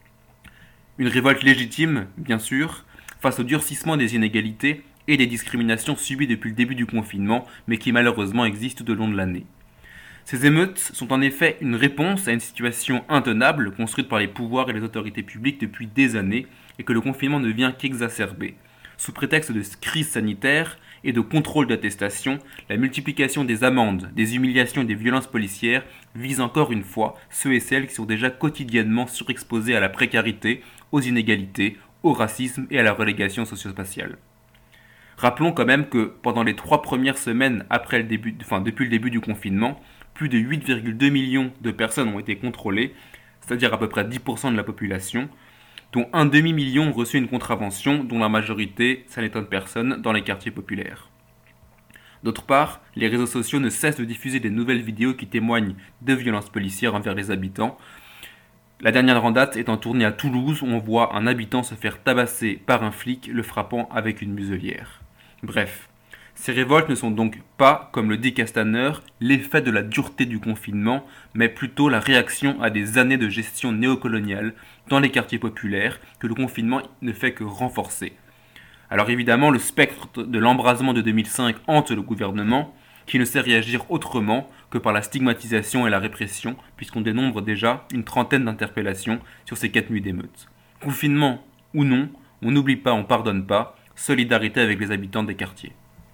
Une révolte légitime, bien sûr, face au durcissement des inégalités et des discriminations subies depuis le début du confinement, mais qui malheureusement existent tout au long de l'année. Ces émeutes sont en effet une réponse à une situation intenable construite par les pouvoirs et les autorités publiques depuis des années et que le confinement ne vient qu'exacerber. Sous prétexte de crise sanitaire et de contrôle d'attestation, la multiplication des amendes, des humiliations et des violences policières vise encore une fois ceux et celles qui sont déjà quotidiennement surexposés à la précarité, aux inégalités, au racisme et à la relégation socio-spatiale. Rappelons quand même que pendant les 3 premières semaines depuis le début du confinement, plus de 8,2 millions de personnes ont été contrôlées, c'est-à-dire à peu près 10% de la population, dont un demi-million ont reçu une contravention, dont la majorité, ça n'étonne personne, dans les quartiers populaires. D'autre part, les réseaux sociaux ne cessent de diffuser des nouvelles vidéos qui témoignent de violences policières envers les habitants. La dernière en date étant tournée à Toulouse, où on voit un habitant se faire tabasser par un flic, le frappant avec une muselière. Bref, ces révoltes ne sont donc pas, comme le dit Castaner, l'effet de la dureté du confinement, mais plutôt la réaction à des années de gestion néocoloniale dans les quartiers populaires que le confinement ne fait que renforcer. Alors évidemment, le spectre de l'embrasement de 2005 hante le gouvernement, qui ne sait réagir autrement que par la stigmatisation et la répression, puisqu'on dénombre déjà une 30aine d'interpellations sur ces 4 nuits d'émeutes. Confinement ou non, on n'oublie pas, on pardonne pas, solidarité avec les habitants des quartiers.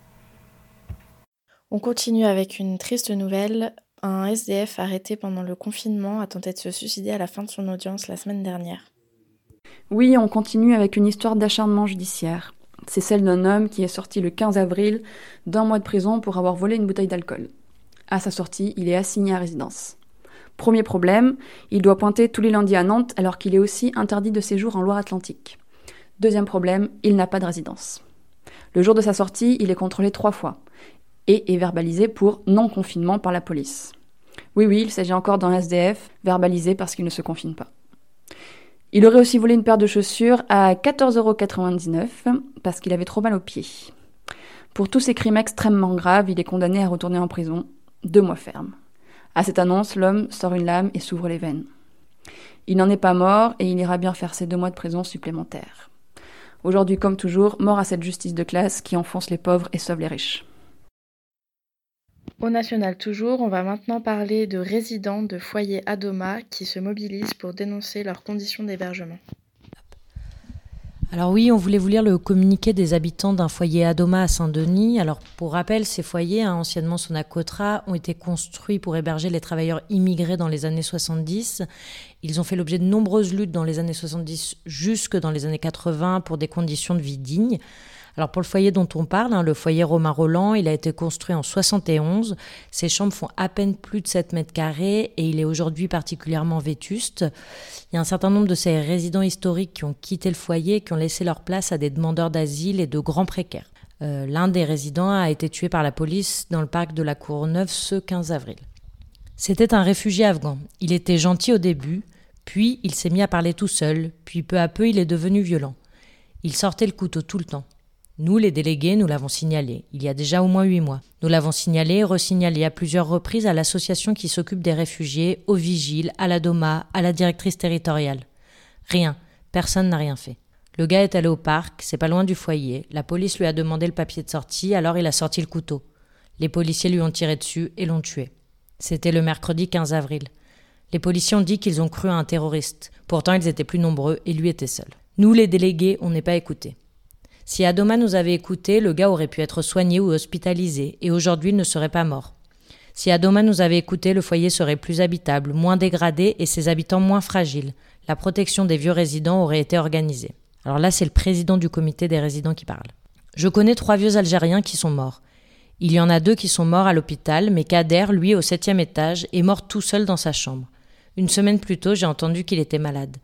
On continue avec une triste nouvelle. Un SDF arrêté pendant le confinement a tenté de se suicider à la fin de son audience la semaine dernière. Oui, on continue avec une histoire d'acharnement judiciaire. C'est celle d'un homme qui est sorti le 15 avril d'1 mois de prison pour avoir volé une bouteille d'alcool. À sa sortie, il est assigné à résidence. Premier problème, il doit pointer tous les lundis à Nantes alors qu'il est aussi interdit de séjour en Loire-Atlantique. Deuxième problème, il n'a pas de résidence. Le jour de sa sortie, il est contrôlé 3 fois et est verbalisé pour non-confinement par la police. Oui, il s'agit encore d'un SDF verbalisé parce qu'il ne se confine pas. Il aurait aussi volé une paire de chaussures à 14,99 € parce qu'il avait trop mal aux pieds. Pour tous ces crimes extrêmement graves, il est condamné à retourner en prison, 2 mois ferme. À cette annonce, l'homme sort une lame et s'ouvre les veines. Il n'en est pas mort et il ira bien faire ses 2 mois de prison supplémentaires. Aujourd'hui, comme toujours, mort à cette justice de classe qui enfonce les pauvres et sauve les riches. Au national toujours, on va maintenant parler de résidents de foyers Adoma qui se mobilisent pour dénoncer leurs conditions d'hébergement. Alors oui, on voulait vous lire le communiqué des habitants d'un foyer Adoma à Saint-Denis. Alors pour rappel, ces foyers, anciennement Sonacotra, ont été construits pour héberger les travailleurs immigrés dans les années 70. Ils ont fait l'objet de nombreuses luttes dans les années 70 jusque dans les années 80 pour des conditions de vie dignes. Alors pour le foyer dont on parle, le foyer Romain Roland, il a été construit en 71. Ses chambres font à peine plus de 7 mètres carrés et il est aujourd'hui particulièrement vétuste. Il y a un certain nombre de ces résidents historiques qui ont quitté le foyer et qui ont laissé leur place à des demandeurs d'asile et de grands précaires. L'un des résidents a été tué par la police dans le parc de la Courneuve ce 15 avril. C'était un réfugié afghan. Il était gentil au début, puis il s'est mis à parler tout seul, puis peu à peu il est devenu violent. Il sortait le couteau tout le temps. Nous, les délégués, nous l'avons signalé, il y a déjà au moins 8 mois. Nous l'avons signalé et resignalé à plusieurs reprises à l'association qui s'occupe des réfugiés, aux vigiles, à la DOMA, à la directrice territoriale. Rien, personne n'a rien fait. Le gars est allé au parc, c'est pas loin du foyer, la police lui a demandé le papier de sortie, alors il a sorti le couteau. Les policiers lui ont tiré dessus et l'ont tué. C'était le mercredi 15 avril. Les policiers ont dit qu'ils ont cru à un terroriste. Pourtant, ils étaient plus nombreux et lui était seul. Nous, les délégués, on n'est pas écoutés. Si Adoma nous avait écoutés, le gars aurait pu être soigné ou hospitalisé, et aujourd'hui il ne serait pas mort. Si Adoma nous avait écoutés, le foyer serait plus habitable, moins dégradé et ses habitants moins fragiles. La protection des vieux résidents aurait été organisée. Alors là, c'est le président du comité des résidents qui parle. Je connais 3 vieux Algériens qui sont morts. Il y en a 2 qui sont morts à l'hôpital, mais Kader, lui, au 7e étage, est mort tout seul dans sa chambre. Une semaine plus tôt, j'ai entendu qu'il était malade.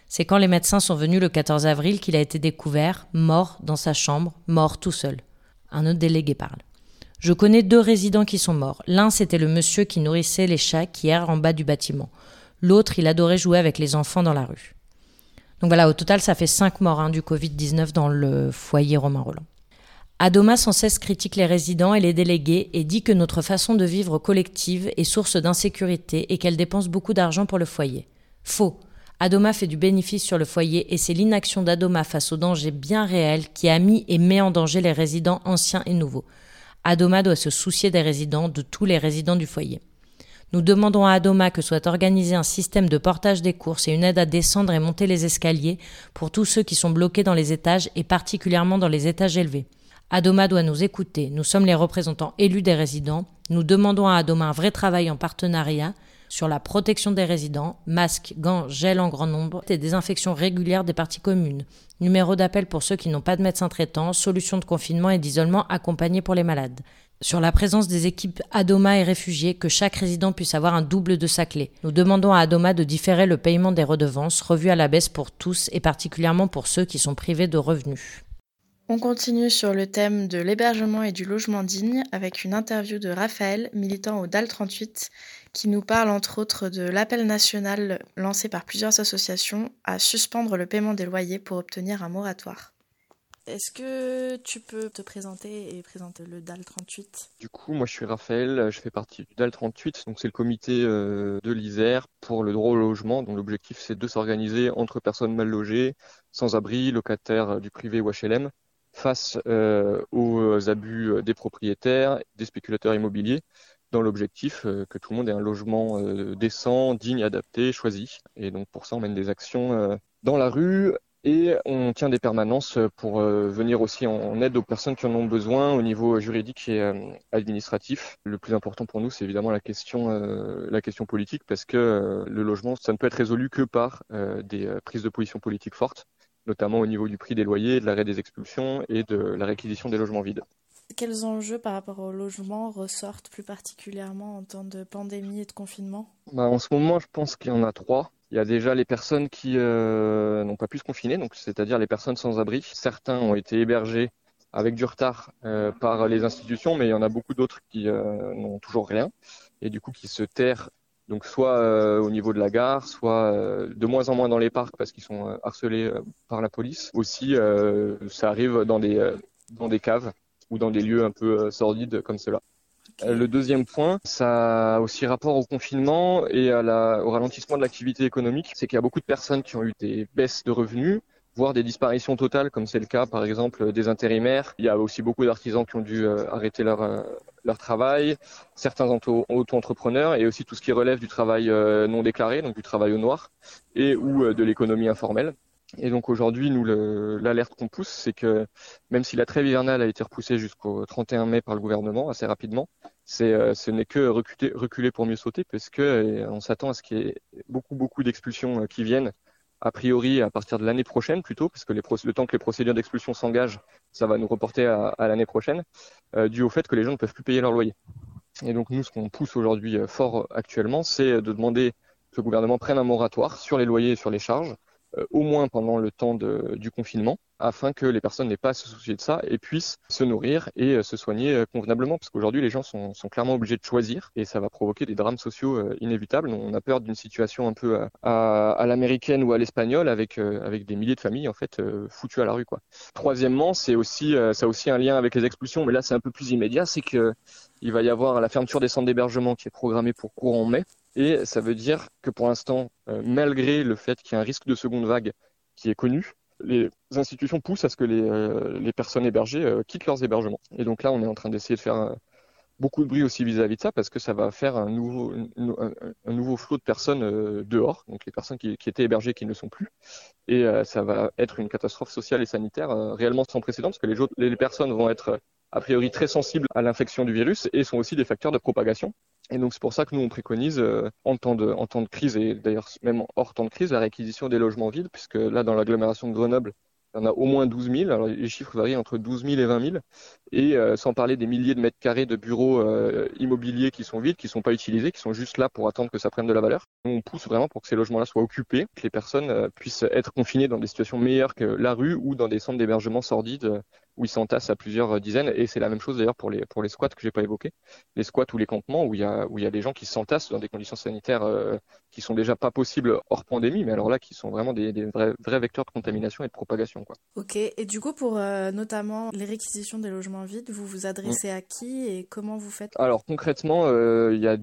C'est quand les médecins sont venus le 14 avril qu'il a été découvert, mort dans sa chambre, mort tout seul. Un autre délégué parle. Je connais 2 résidents qui sont morts. L'un, c'était le monsieur qui nourrissait les chats qui errent en bas du bâtiment. L'autre, il adorait jouer avec les enfants dans la rue. Donc voilà, au total, ça fait 5 morts du Covid-19 dans le foyer Romain Rolland. Adoma sans cesse critique les résidents et les délégués et dit que notre façon de vivre collective est source d'insécurité et qu'elle dépense beaucoup d'argent pour le foyer. Faux. Adoma fait du bénéfice sur le foyer et c'est l'inaction d'Adoma face aux dangers bien réels qui a mis et met en danger les résidents anciens et nouveaux. Adoma doit se soucier des résidents, de tous les résidents du foyer. Nous demandons à Adoma que soit organisé un système de portage des courses et une aide à descendre et monter les escaliers pour tous ceux qui sont bloqués dans les étages et particulièrement dans les étages élevés. Adoma doit nous écouter, nous sommes les représentants élus des résidents. Nous demandons à Adoma un vrai travail en partenariat sur la protection des résidents, masques, gants, gel en grand nombre et désinfection régulière des parties communes. Numéro d'appel pour ceux qui n'ont pas de médecin traitant, solution de confinement et d'isolement accompagné pour les malades. Sur la présence des équipes Adoma et réfugiés, que chaque résident puisse avoir un double de sa clé. Nous demandons à Adoma de différer le paiement des redevances, revues à la baisse pour tous et particulièrement pour ceux qui sont privés de revenus. On continue sur le thème de l'hébergement et du logement digne avec une interview de Raphaël, militant au DAL 38, qui nous parle entre autres de l'appel national lancé par plusieurs associations à suspendre le paiement des loyers pour obtenir un moratoire. Est-ce que tu peux te présenter et présenter le DAL 38 ? Du coup, moi je suis Raphaël, je fais partie du DAL 38, donc c'est le comité de l'Isère pour le droit au logement, dont l'objectif c'est de s'organiser entre personnes mal logées, sans-abri, locataires du privé ou HLM, face aux abus des propriétaires, des spéculateurs immobiliers, dans l'objectif que tout le monde ait un logement décent, digne, adapté, choisi. Et donc pour ça, on mène des actions dans la rue et on tient des permanences pour venir aussi en aide aux personnes qui en ont besoin au niveau juridique et administratif. Le plus important pour nous, c'est évidemment la question politique, parce que le logement, ça ne peut être résolu que par des prises de position politiques fortes, notamment au niveau du prix des loyers, de l'arrêt des expulsions et de la réquisition des logements vides. Quels enjeux par rapport au logement ressortent plus particulièrement en temps de pandémie et de confinement ? En ce moment, je pense qu'il y en a 3. Il y a déjà les personnes qui n'ont pas pu se confiner, donc c'est-à-dire les personnes sans abri. Certains ont été hébergés avec du retard par les institutions, mais il y en a beaucoup d'autres qui n'ont toujours rien et du coup qui se terrent. Donc soit au niveau de la gare, soit de moins en moins dans les parcs parce qu'ils sont harcelés par la police. Aussi, ça arrive dans des caves ou dans des lieux un peu sordides comme cela. Le deuxième point, ça a aussi rapport au confinement et au ralentissement de l'activité économique. C'est qu'il y a beaucoup de personnes qui ont eu des baisses de revenus, voire des disparitions totales, comme c'est le cas par exemple des intérimaires. Il y a aussi beaucoup d'artisans qui ont dû arrêter leur travail, certains auto-entrepreneurs et aussi tout ce qui relève du travail non déclaré, donc du travail au noir et ou de l'économie informelle. Et donc aujourd'hui, nous, l'alerte qu'on pousse, c'est que même si la trêve hivernale a été repoussée jusqu'au 31 mai par le gouvernement assez rapidement, ce n'est que reculer pour mieux sauter, parce que on s'attend à ce qu'il y ait beaucoup d'expulsions qui viennent, a priori à partir de l'année prochaine plutôt, parce que le temps que les procédures d'expulsion s'engagent, ça va nous reporter à l'année prochaine, dû au fait que les gens ne peuvent plus payer leur loyer. Et donc nous, ce qu'on pousse aujourd'hui fort actuellement, c'est de demander que le gouvernement prenne un moratoire sur les loyers et sur les charges, au moins pendant le temps du confinement, afin que les personnes n'aient pas à se soucier de ça et puissent se nourrir et se soigner convenablement, parce qu'aujourd'hui les gens sont clairement obligés de choisir et ça va provoquer des drames sociaux inévitables. On a peur d'une situation un peu à l'américaine ou à l'espagnole avec des milliers de familles en fait foutues à la rue, quoi. Troisièmement, ça a aussi un lien avec les expulsions, mais là c'est un peu plus immédiat, c'est que il va y avoir la fermeture des centres d'hébergement qui est programmée pour courant mai. Et ça veut dire que pour l'instant, malgré le fait qu'il y a un risque de seconde vague qui est connu, les institutions poussent à ce que les personnes hébergées quittent leurs hébergements. Et donc là, on est en train d'essayer de faire beaucoup de bruit aussi vis-à-vis de ça, parce que ça va faire un nouveau flot de personnes dehors, donc les personnes qui étaient hébergées qui ne le sont plus. Et ça va être une catastrophe sociale et sanitaire réellement sans précédent, parce que les personnes vont être a priori très sensibles à l'infection du virus et sont aussi des facteurs de propagation. Et donc c'est pour ça que nous on préconise en temps de crise et d'ailleurs même hors temps de crise la réquisition des logements vides, puisque là dans l'agglomération de Grenoble Il y en a au moins 12 000. Alors, les chiffres varient entre 12 000 et 20 000. Et sans parler des milliers de mètres carrés de bureaux immobiliers qui sont vides, qui ne sont pas utilisés, qui sont juste là pour attendre que ça prenne de la valeur. On pousse vraiment pour que ces logements-là soient occupés, que les personnes puissent être confinées dans des situations meilleures que la rue ou dans des centres d'hébergement sordides où ils s'entassent à plusieurs dizaines. Et c'est la même chose d'ailleurs pour les squats que j'ai pas évoqués. Les squats ou les campements où il y a des gens qui s'entassent dans des conditions sanitaires qui sont déjà pas possibles hors pandémie, mais alors là qui sont vraiment des vrais vecteurs de contamination et de propagation, quoi. Ok, et du coup pour notamment les réquisitions des logements vides, vous vous adressez à qui et comment vous faites? Alors concrètement, il y a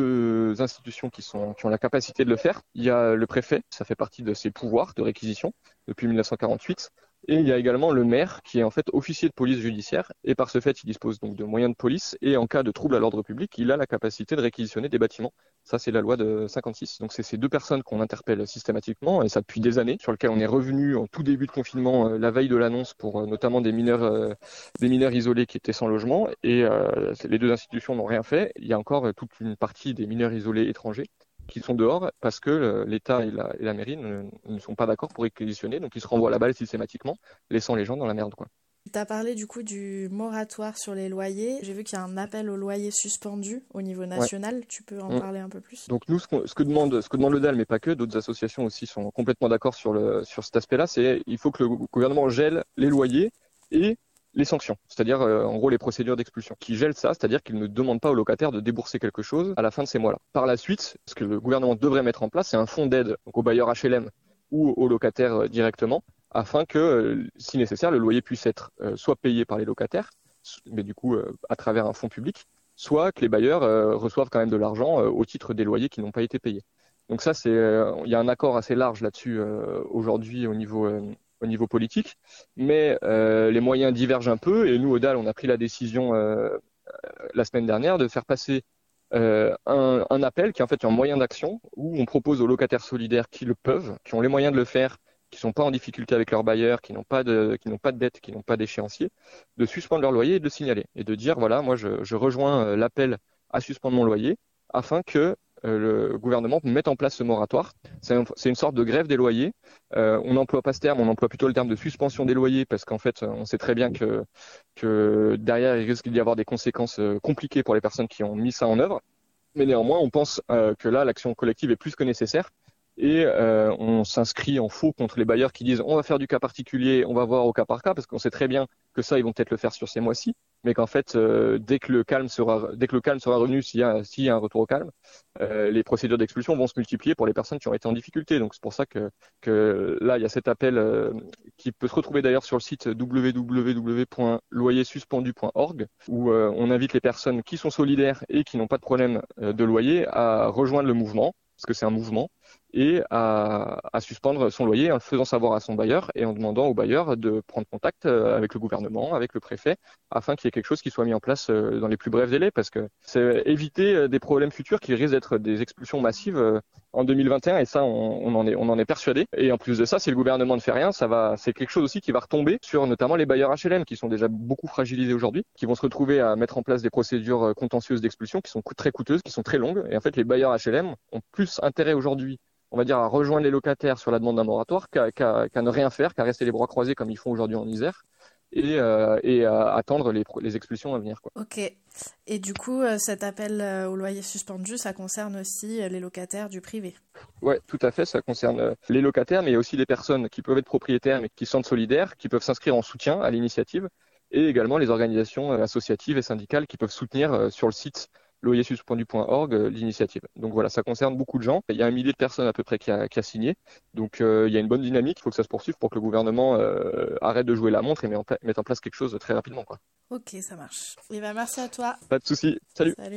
2 institutions qui ont la capacité de le faire. Il y a le préfet, ça fait partie de ses pouvoirs de réquisition depuis 1948. Et il y a également le maire qui est en fait officier de police judiciaire et par ce fait il dispose donc de moyens de police et en cas de trouble à l'ordre public il a la capacité de réquisitionner des bâtiments. Ça c'est la loi de 56. Donc c'est ces 2 personnes qu'on interpelle systématiquement et ça depuis des années, sur lequel on est revenu en tout début de confinement la veille de l'annonce pour notamment des mineurs isolés qui étaient sans logement et les 2 institutions n'ont rien fait. Il y a encore toute une partie des mineurs isolés étrangers qui sont dehors parce que l'État et la mairie ne sont pas d'accord pour réquisitionner, donc ils se renvoient la balle systématiquement, laissant les gens dans la merde, quoi. Tu as parlé du coup du moratoire sur les loyers. J'ai vu qu'il y a un appel aux loyers suspendus au niveau national. Ouais. Tu peux en parler un peu plus? Donc nous, ce que demande le DAL, mais pas que, d'autres associations aussi sont complètement d'accord sur cet aspect-là, c'est il faut que le gouvernement gèle les loyers et les sanctions, c'est-à-dire en gros les procédures d'expulsion, qui gèlent ça, c'est-à-dire qu'ils ne demandent pas aux locataires de débourser quelque chose à la fin de ces mois-là. Par la suite, ce que le gouvernement devrait mettre en place, c'est un fonds d'aide donc aux bailleurs HLM ou aux locataires directement, afin que, si nécessaire, le loyer puisse être soit payé par les locataires, mais du coup à travers un fonds public, soit que les bailleurs reçoivent quand même de l'argent au titre des loyers qui n'ont pas été payés. Donc ça, il y a un accord assez large là-dessus aujourd'hui au niveau politique, mais les moyens divergent un peu et nous, au DAL, on a pris la décision la semaine dernière de faire passer un appel qui est en fait un moyen d'action où on propose aux locataires solidaires qui le peuvent, qui ont les moyens de le faire, qui sont pas en difficulté avec leurs bailleurs, qui n'ont pas de dette, qui n'ont pas d'échéancier, de suspendre leur loyer et de le signaler et de dire voilà, moi je rejoins l'appel à suspendre mon loyer afin que le gouvernement mette en place ce moratoire. C'est une sorte de grève des loyers. On n'emploie pas ce terme, on emploie plutôt le terme de suspension des loyers parce qu'en fait, on sait très bien que derrière, il risque d'y avoir des conséquences compliquées pour les personnes qui ont mis ça en œuvre. Mais néanmoins, on pense que là, l'action collective est plus que nécessaire. Et on s'inscrit en faux contre les bailleurs qui disent on va faire du cas particulier, on va voir au cas par cas, parce qu'on sait très bien que ça, ils vont peut-être le faire sur ces mois-ci, mais qu'en fait, dès que le calme sera revenu, s'il y a un retour au calme, les procédures d'expulsion vont se multiplier pour les personnes qui ont été en difficulté. Donc c'est pour ça que là, il y a cet appel qui peut se retrouver d'ailleurs sur le site www.loyersuspendu.org, où on invite les personnes qui sont solidaires et qui n'ont pas de problème de loyer à rejoindre le mouvement, parce que c'est un mouvement, et à suspendre son loyer en le faisant savoir à son bailleur et en demandant au bailleur de prendre contact avec le gouvernement, avec le préfet, afin qu'il y ait quelque chose qui soit mis en place dans les plus brefs délais, parce que c'est éviter des problèmes futurs qui risquent d'être des expulsions massives en 2021, et ça on en est persuadé. Et en plus de ça, si le gouvernement ne fait rien, c'est quelque chose aussi qui va retomber sur notamment les bailleurs HLM qui sont déjà beaucoup fragilisés aujourd'hui, qui vont se retrouver à mettre en place des procédures contentieuses d'expulsion qui sont très coûteuses, qui sont très longues, et en fait les bailleurs HLM ont plus intérêt aujourd'hui, on va dire, à rejoindre les locataires sur la demande d'un moratoire qu'à ne rien faire, qu'à rester les bras croisés comme ils font aujourd'hui en Isère et à attendre les expulsions à venir, quoi. Ok. Et du coup, cet appel au loyer suspendu, ça concerne aussi les locataires du privé? Ouais, tout à fait. Ça concerne les locataires, mais aussi les personnes qui peuvent être propriétaires mais qui sont solidaires, qui peuvent s'inscrire en soutien à l'initiative, et également les organisations associatives et syndicales qui peuvent soutenir sur le site loyersuspendu.org l'initiative. Donc voilà, ça concerne beaucoup de gens. Il y a 1 millier de personnes à peu près qui a signé. Donc il y a une bonne dynamique, il faut que ça se poursuive pour que le gouvernement arrête de jouer la montre et mette en place quelque chose très rapidement, quoi. Ok, ça marche. Et ben, merci à toi. Pas de souci. Salut. Salut.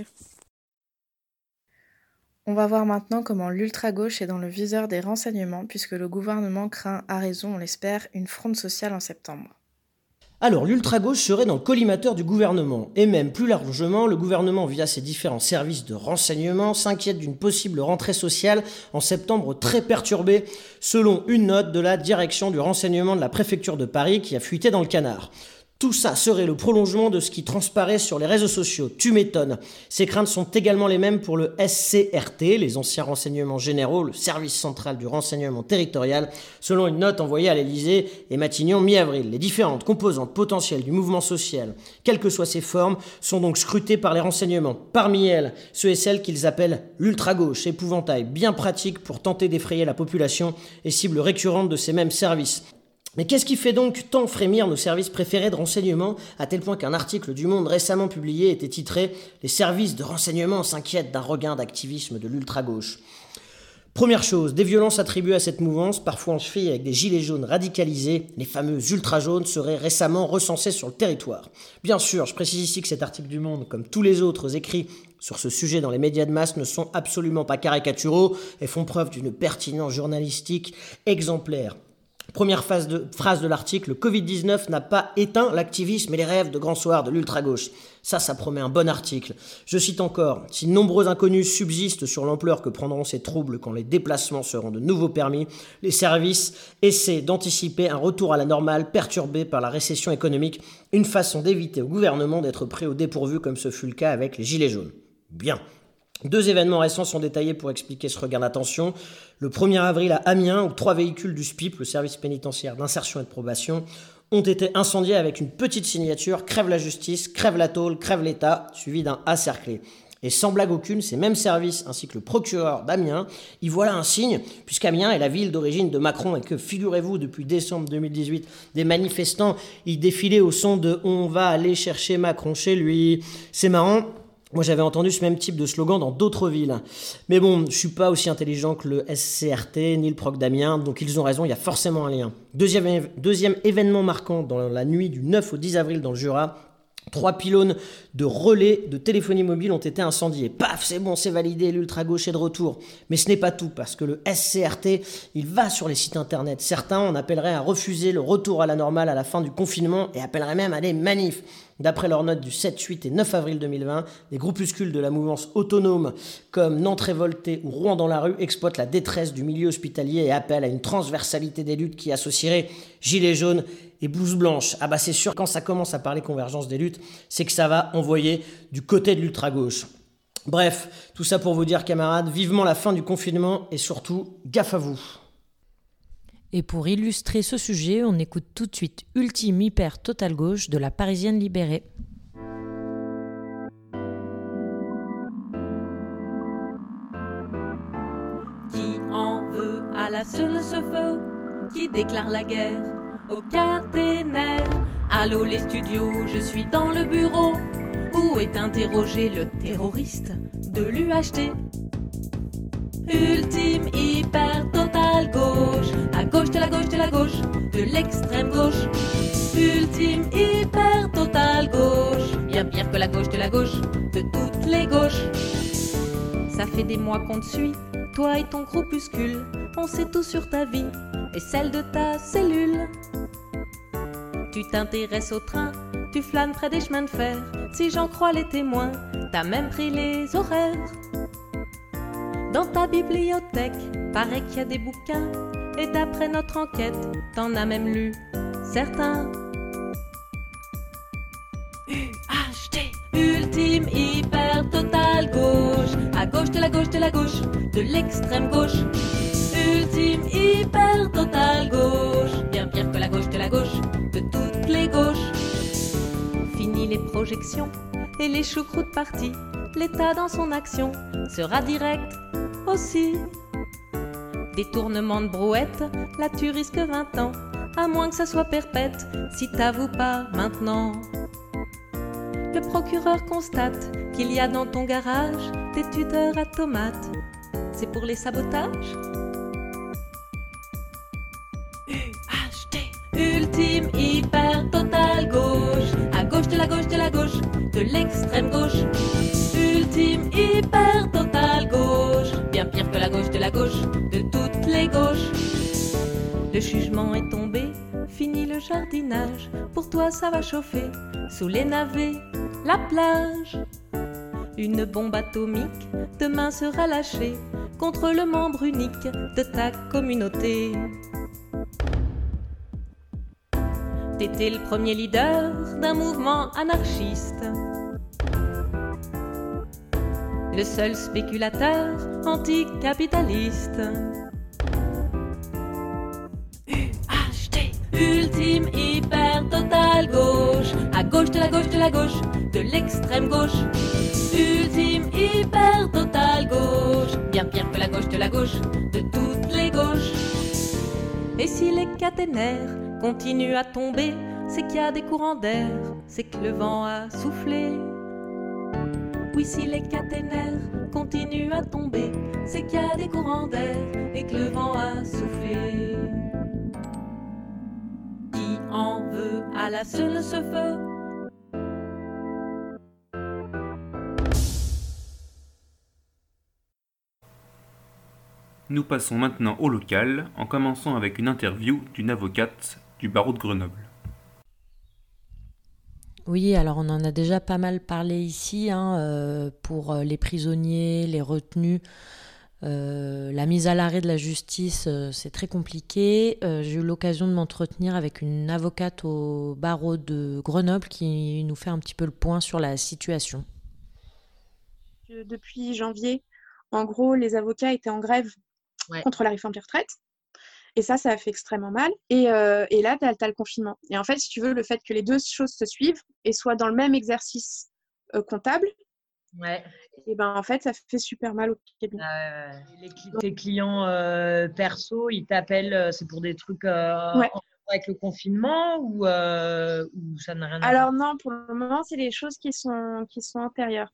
On va voir maintenant comment l'ultra-gauche est dans le viseur des renseignements, puisque le gouvernement craint, à raison on l'espère, une fronde sociale en septembre. Alors, l'ultra-gauche serait dans le collimateur du gouvernement, et même plus largement, le gouvernement, via ses différents services de renseignement, s'inquiète d'une possible rentrée sociale en septembre très perturbée, selon une note de la direction du renseignement de la préfecture de Paris qui a fuité dans le Canard. Tout ça serait le prolongement de ce qui transparaît sur les réseaux sociaux. Tu m'étonnes. Ces craintes sont également les mêmes pour le SCRT, les anciens renseignements généraux, le service central du renseignement territorial, selon une note envoyée à l'Élysée et Matignon mi-avril. Les différentes composantes potentielles du mouvement social, quelles que soient ses formes, sont donc scrutées par les renseignements. Parmi elles, ceux et celles qu'ils appellent l'ultra-gauche, épouvantail bien pratique pour tenter d'effrayer la population et cible récurrente de ces mêmes services. Mais qu'est-ce qui fait donc tant frémir nos services préférés de renseignement, à tel point qu'un article du Monde récemment publié était titré « Les services de renseignement s'inquiètent d'un regain d'activisme de l'ultra-gauche ». Première chose, des violences attribuées à cette mouvance, parfois en cheville avec des gilets jaunes radicalisés, les fameux ultra-jaunes, seraient récemment recensés sur le territoire. Bien sûr, je précise ici que cet article du Monde, comme tous les autres écrits sur ce sujet dans les médias de masse, ne sont absolument pas caricaturaux et font preuve d'une pertinence journalistique exemplaire. Première phrase de l'article, le Covid-19 n'a pas éteint l'activisme et les rêves de grand soir de l'ultra-gauche. Ça promet un bon article. Je cite encore, si de nombreux inconnus subsistent sur l'ampleur que prendront ces troubles quand les déplacements seront de nouveau permis, les services essaient d'anticiper un retour à la normale perturbé par la récession économique, une façon d'éviter au gouvernement d'être pris au dépourvu comme ce fut le cas avec les gilets jaunes. Bien. 2 événements récents sont détaillés pour expliquer ce regain d'attention. Le 1er avril à Amiens, où 3 véhicules du SPIP, le service pénitentiaire d'insertion et de probation, ont été incendiés avec une petite signature « Crève la justice, crève la tôle, crève l'État », suivi d'un A cerclé. Et sans blague aucune, ces mêmes services ainsi que le procureur d'Amiens y voilà un signe, puisqu'Amiens est la ville d'origine de Macron et que, figurez-vous, depuis décembre 2018, des manifestants y défilaient au son de « On va aller chercher Macron chez lui ». C'est marrant. Moi, j'avais entendu ce même type de slogan dans d'autres villes. Mais bon, je suis pas aussi intelligent que le SCRT ni le proc d'Amiens, donc ils ont raison, il y a forcément un lien. Deuxième événement marquant dans la nuit du 9 au 10 avril dans le Jura, 3 pylônes de relais de téléphonie mobile ont été incendiés. Paf, c'est bon, c'est validé, l'ultra-gauche est de retour. Mais ce n'est pas tout, parce que le SCRT, il va sur les sites internet. Certains en appelleraient à refuser le retour à la normale à la fin du confinement et appelleraient même à des manifs. D'après leurs notes du 7, 8 et 9 avril 2020, des groupuscules de la mouvance autonome comme Nantes Révoltée ou Rouen dans la rue exploitent la détresse du milieu hospitalier et appellent à une transversalité des luttes qui associerait gilets jaunes et blouse blanche. Ah bah c'est sûr, quand ça commence à parler convergence des luttes, c'est que ça va envoyer du côté de l'ultra-gauche. Bref, tout ça pour vous dire, camarades, vivement la fin du confinement et surtout, gaffe à vous. Et pour illustrer ce sujet, on écoute tout de suite Ultime Hyper Total Gauche de la Parisienne Libérée. Qui en veut à la seule feu qui déclare la guerre aux caténaires? Allô les studios, je suis dans le bureau où est interrogé le terroriste de l'UHT. Ultime hyper total gauche, à gauche de la gauche de la gauche, de l'extrême gauche. Ultime hyper total gauche, bien pire que la gauche de la gauche, de toutes les gauches. Ça fait des mois qu'on te suit, toi et ton groupuscule, on sait tout sur ta vie et celle de ta cellule. Tu t'intéresses au train, tu flânes près des chemins de fer, si j'en crois les témoins, t'as même pris les horaires. Dans ta bibliothèque, paraît qu'il y a des bouquins, et d'après notre enquête, t'en as même lu certains. UHT, ultime hyper total gauche, à gauche de la gauche de la gauche, de l'extrême gauche. Ultime hyper total gauche, bien pire que la gauche de la gauche, de toutes les gauches. Fini les projections et les choucroutes parties, l'État dans son action sera direct aussi. Détournement de brouette, là tu risques 20 ans, à moins que ça soit perpète, si t'avoues pas maintenant. Le procureur constate qu'il y a dans ton garage des tuteurs à tomates. C'est pour les sabotages? UHT, ultime hyper total gauche, à gauche de la gauche de la gauche, de l'extrême gauche. Ultime hyper total gauche, bien pire que la gauche de la gauche, de toutes les gauches. Le jugement est tombé, fini le jardinage, pour toi ça va chauffer, sous les navets, la plage. Une bombe atomique demain sera lâchée contre le membre unique de ta communauté. T'étais le premier leader d'un mouvement anarchiste. Le seul spéculateur anticapitaliste. UHT, ultime hyper totale gauche. À gauche de la gauche de la gauche, de l'extrême gauche. Ultime hyper totale gauche. Bien pire que la gauche de la gauche, de toutes les gauches. Et si les caténaires continuent à tomber, c'est qu'il y a des courants d'air, c'est que le vent a soufflé. Oui, si les caténaires continuent à tomber, c'est qu'il y a des courants d'air et que le vent a soufflé. Qui en veut à la seule ce feu? Nous passons maintenant au local, en commençant avec une interview d'une avocate du barreau de Grenoble. Oui, alors on en a déjà pas mal parlé ici, pour les prisonniers, les retenus, la mise à l'arrêt de la justice, c'est très compliqué. J'ai eu l'occasion de m'entretenir avec une avocate au barreau de Grenoble qui nous fait un petit peu le point sur la situation. Depuis janvier, en gros, les avocats étaient en grève contre la réforme des retraites. Et ça a fait extrêmement mal. Et là, t'as le confinement. Et en fait, si tu veux, le fait que les deux choses se suivent et soient dans le même exercice comptable, et ben en fait, ça fait super mal au cabinet. Tes clients perso, ils t'appellent, c'est pour des trucs en rapport avec le confinement ou ça n'a rien à voir? Alors non, pour le moment, c'est des choses qui sont intérieures.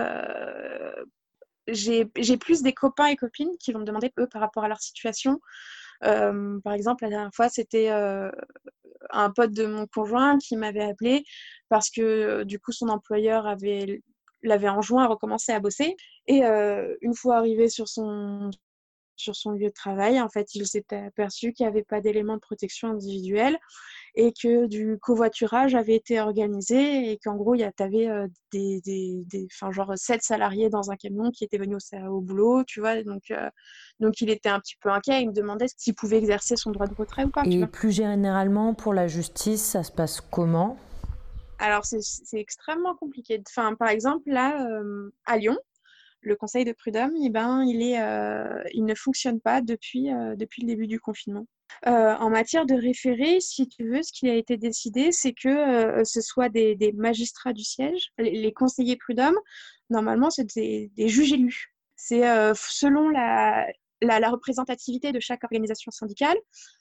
J'ai plus des copains et copines qui vont me demander, eux, par rapport à leur situation. Par exemple, la dernière fois, c'était un pote de mon conjoint qui m'avait appelé parce que du coup, son employeur l'avait enjoint à recommencer à bosser. Et une fois arrivé sur son lieu de travail, en fait, il s'était aperçu qu'il n'y avait pas d'éléments de protection individuelle et que du covoiturage avait été organisé et qu'en gros, tu avais genre 7 salariés dans un camion qui étaient venus au boulot, tu vois. Donc, il était un petit peu inquiet. Il me demandait s'il pouvait exercer son droit de retrait ou pas. Et plus généralement, pour la justice, ça se passe comment? Alors, c'est extrêmement compliqué. Enfin, par exemple, là, à Lyon, le conseil de prud'homme, il ne fonctionne pas depuis le début du confinement. En matière de référé, si tu veux, ce qui a été décidé, c'est que ce soit des magistrats du siège. Les conseillers prud'homme, normalement, c'est des juges élus. C'est selon la représentativité de chaque organisation syndicale.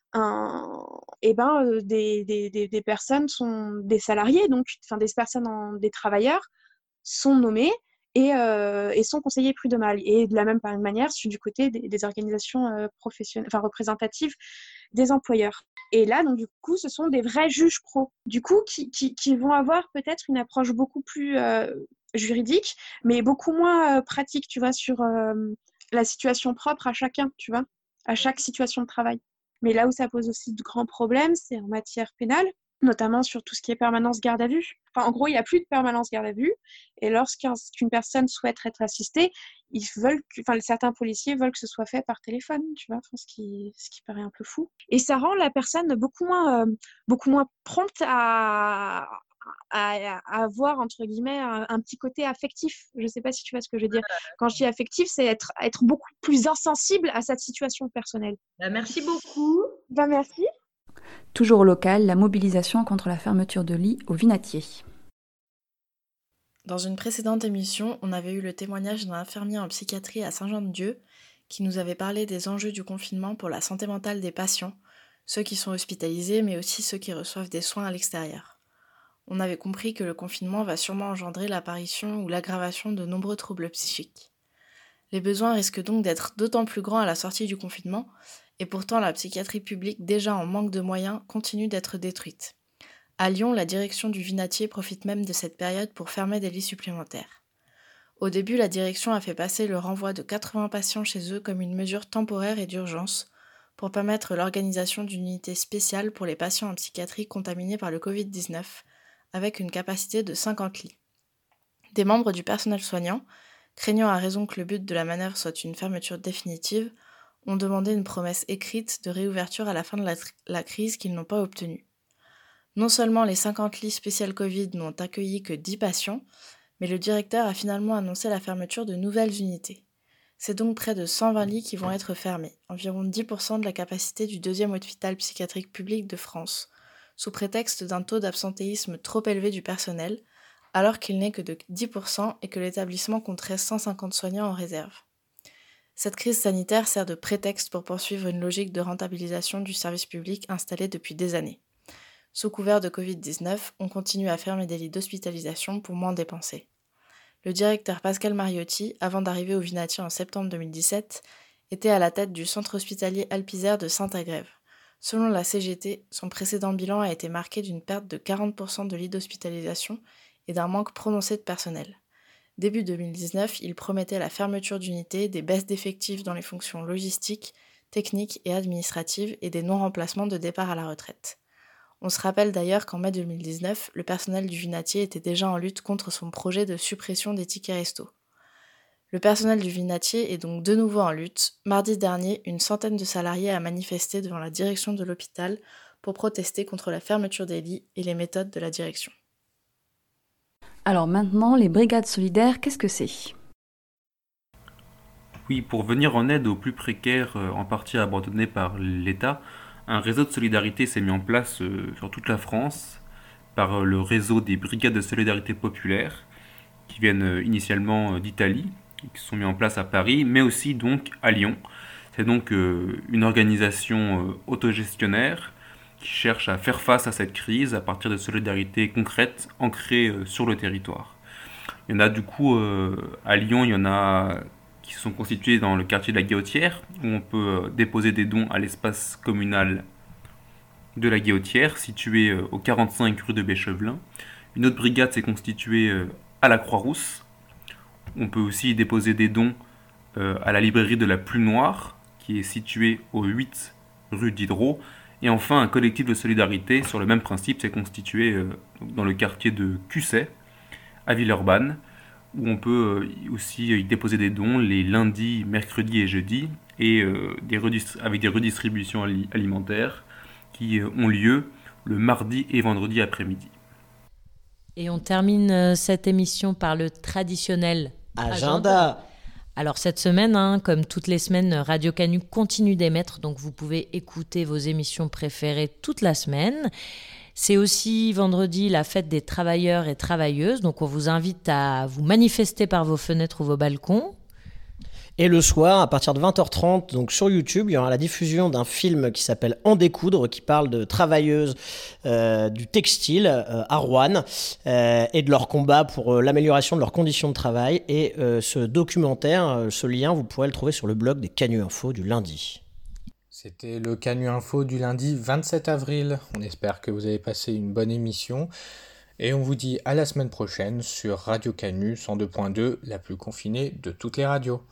Des personnes sont des salariés, donc des personnes, des travailleurs sont nommés et sont conseillers prud'homales. Et de la même manière, du côté des organisations professionnelles, représentatives des employeurs. Et là, donc, du coup, ce sont des vrais juges pros, du coup, qui vont avoir peut-être une approche beaucoup plus juridique, mais beaucoup moins pratique, tu vois, sur la situation propre à chacun, tu vois, à chaque situation de travail. Mais là où ça pose aussi de grands problèmes, c'est en matière pénale, notamment sur tout ce qui est permanence garde à vue. Enfin, en gros, il n'y a plus de permanence garde à vue. Et lorsqu'une personne souhaite être assistée, certains policiers veulent que ce soit fait par téléphone, tu vois, ce qui paraît un peu fou. Et ça rend la personne beaucoup moins prompte à avoir, entre guillemets, un petit côté affectif. Je ne sais pas si tu vois ce que je veux dire. Quand je dis affectif, c'est être beaucoup plus insensible à cette situation personnelle. Merci beaucoup. Merci. Toujours au local, la mobilisation contre la fermeture de lits au Vinatier. Dans une précédente émission, on avait eu le témoignage d'un infirmier en psychiatrie à Saint-Jean-de-Dieu qui nous avait parlé des enjeux du confinement pour la santé mentale des patients, ceux qui sont hospitalisés mais aussi ceux qui reçoivent des soins à l'extérieur. On avait compris que le confinement va sûrement engendrer l'apparition ou l'aggravation de nombreux troubles psychiques. Les besoins risquent donc d'être d'autant plus grands à la sortie du confinement, et pourtant la psychiatrie publique, déjà en manque de moyens, continue d'être détruite. À Lyon, la direction du Vinatier profite même de cette période pour fermer des lits supplémentaires. Au début, la direction a fait passer le renvoi de 80 patients chez eux comme une mesure temporaire et d'urgence pour permettre l'organisation d'une unité spéciale pour les patients en psychiatrie contaminés par le Covid-19, avec une capacité de 50 lits. Des membres du personnel soignant, craignant à raison que le but de la manœuvre soit une fermeture définitive, ont demandé une promesse écrite de réouverture à la fin de la crise qu'ils n'ont pas obtenue. Non seulement les 50 lits spécial Covid n'ont accueilli que 10 patients, mais le directeur a finalement annoncé la fermeture de nouvelles unités. C'est donc près de 120 lits qui vont être fermés, environ 10% de la capacité du 2e hôpital psychiatrique public de France, sous prétexte d'un taux d'absentéisme trop élevé du personnel, alors qu'il n'est que de 10% et que l'établissement compterait 150 soignants en réserve. Cette crise sanitaire sert de prétexte pour poursuivre une logique de rentabilisation du service public installée depuis des années. Sous couvert de Covid-19, on continue à fermer des lits d'hospitalisation pour moins dépenser. Le directeur Pascal Mariotti, avant d'arriver au Vinatier en septembre 2017, était à la tête du centre hospitalier Alpizère de Saint-Agrève. Selon la CGT, son précédent bilan a été marqué d'une perte de 40% de lits d'hospitalisation et d'un manque prononcé de personnel. Début 2019, il promettait la fermeture d'unités, des baisses d'effectifs dans les fonctions logistiques, techniques et administratives et des non-remplacements de départ à la retraite. On se rappelle d'ailleurs qu'en mai 2019, le personnel du Vinatier était déjà en lutte contre son projet de suppression des tickets resto. Le personnel du Vinatier est donc de nouveau en lutte. Mardi dernier, une centaine de salariés a manifesté devant la direction de l'hôpital pour protester contre la fermeture des lits et les méthodes de la direction. Alors maintenant, les brigades solidaires, qu'est-ce que c'est ? Oui, pour venir en aide aux plus précaires, en partie abandonnés par l'État, un réseau de solidarité s'est mis en place sur toute la France par le réseau des brigades de solidarité populaire qui viennent initialement d'Italie et qui sont mis en place à Paris, mais aussi donc à Lyon. C'est donc une organisation autogestionnaire qui cherche à faire face à cette crise à partir de solidarités concrètes ancrées sur le territoire. Il y en a du coup à Lyon, il y en a qui sont constitués dans le quartier de la Guillotière, où on peut déposer des dons à l'espace communal de la Guillotière, situé au 45 rue de Béchevelin. Une autre brigade s'est constituée à la Croix-Rousse. On peut aussi déposer des dons à la librairie de la Plume Noire, qui est située au 8 rue Diderot. Et enfin, un collectif de solidarité sur le même principe s'est constitué dans le quartier de Cusset, à Villeurbanne, où on peut aussi y déposer des dons les lundis, mercredis et jeudis, et avec des redistributions alimentaires qui ont lieu le mardi et vendredi après-midi. Et on termine cette émission par le traditionnel agenda. Alors cette semaine, comme toutes les semaines, Radio Canu continue d'émettre, donc vous pouvez écouter vos émissions préférées toute la semaine. C'est aussi vendredi la fête des travailleurs et travailleuses, donc on vous invite à vous manifester par vos fenêtres ou vos balcons. Et le soir, à partir de 20h30, donc sur YouTube, il y aura la diffusion d'un film qui s'appelle En découdre, qui parle de travailleuses du textile à Roanne et de leur combat pour l'amélioration de leurs conditions de travail. Et ce documentaire, ce lien, vous pourrez le trouver sur le blog des Canu Info du lundi. C'était le Canu Info du lundi 27 avril. On espère que vous avez passé une bonne émission. Et on vous dit à la semaine prochaine sur Radio Canu 102.2, la plus confinée de toutes les radios.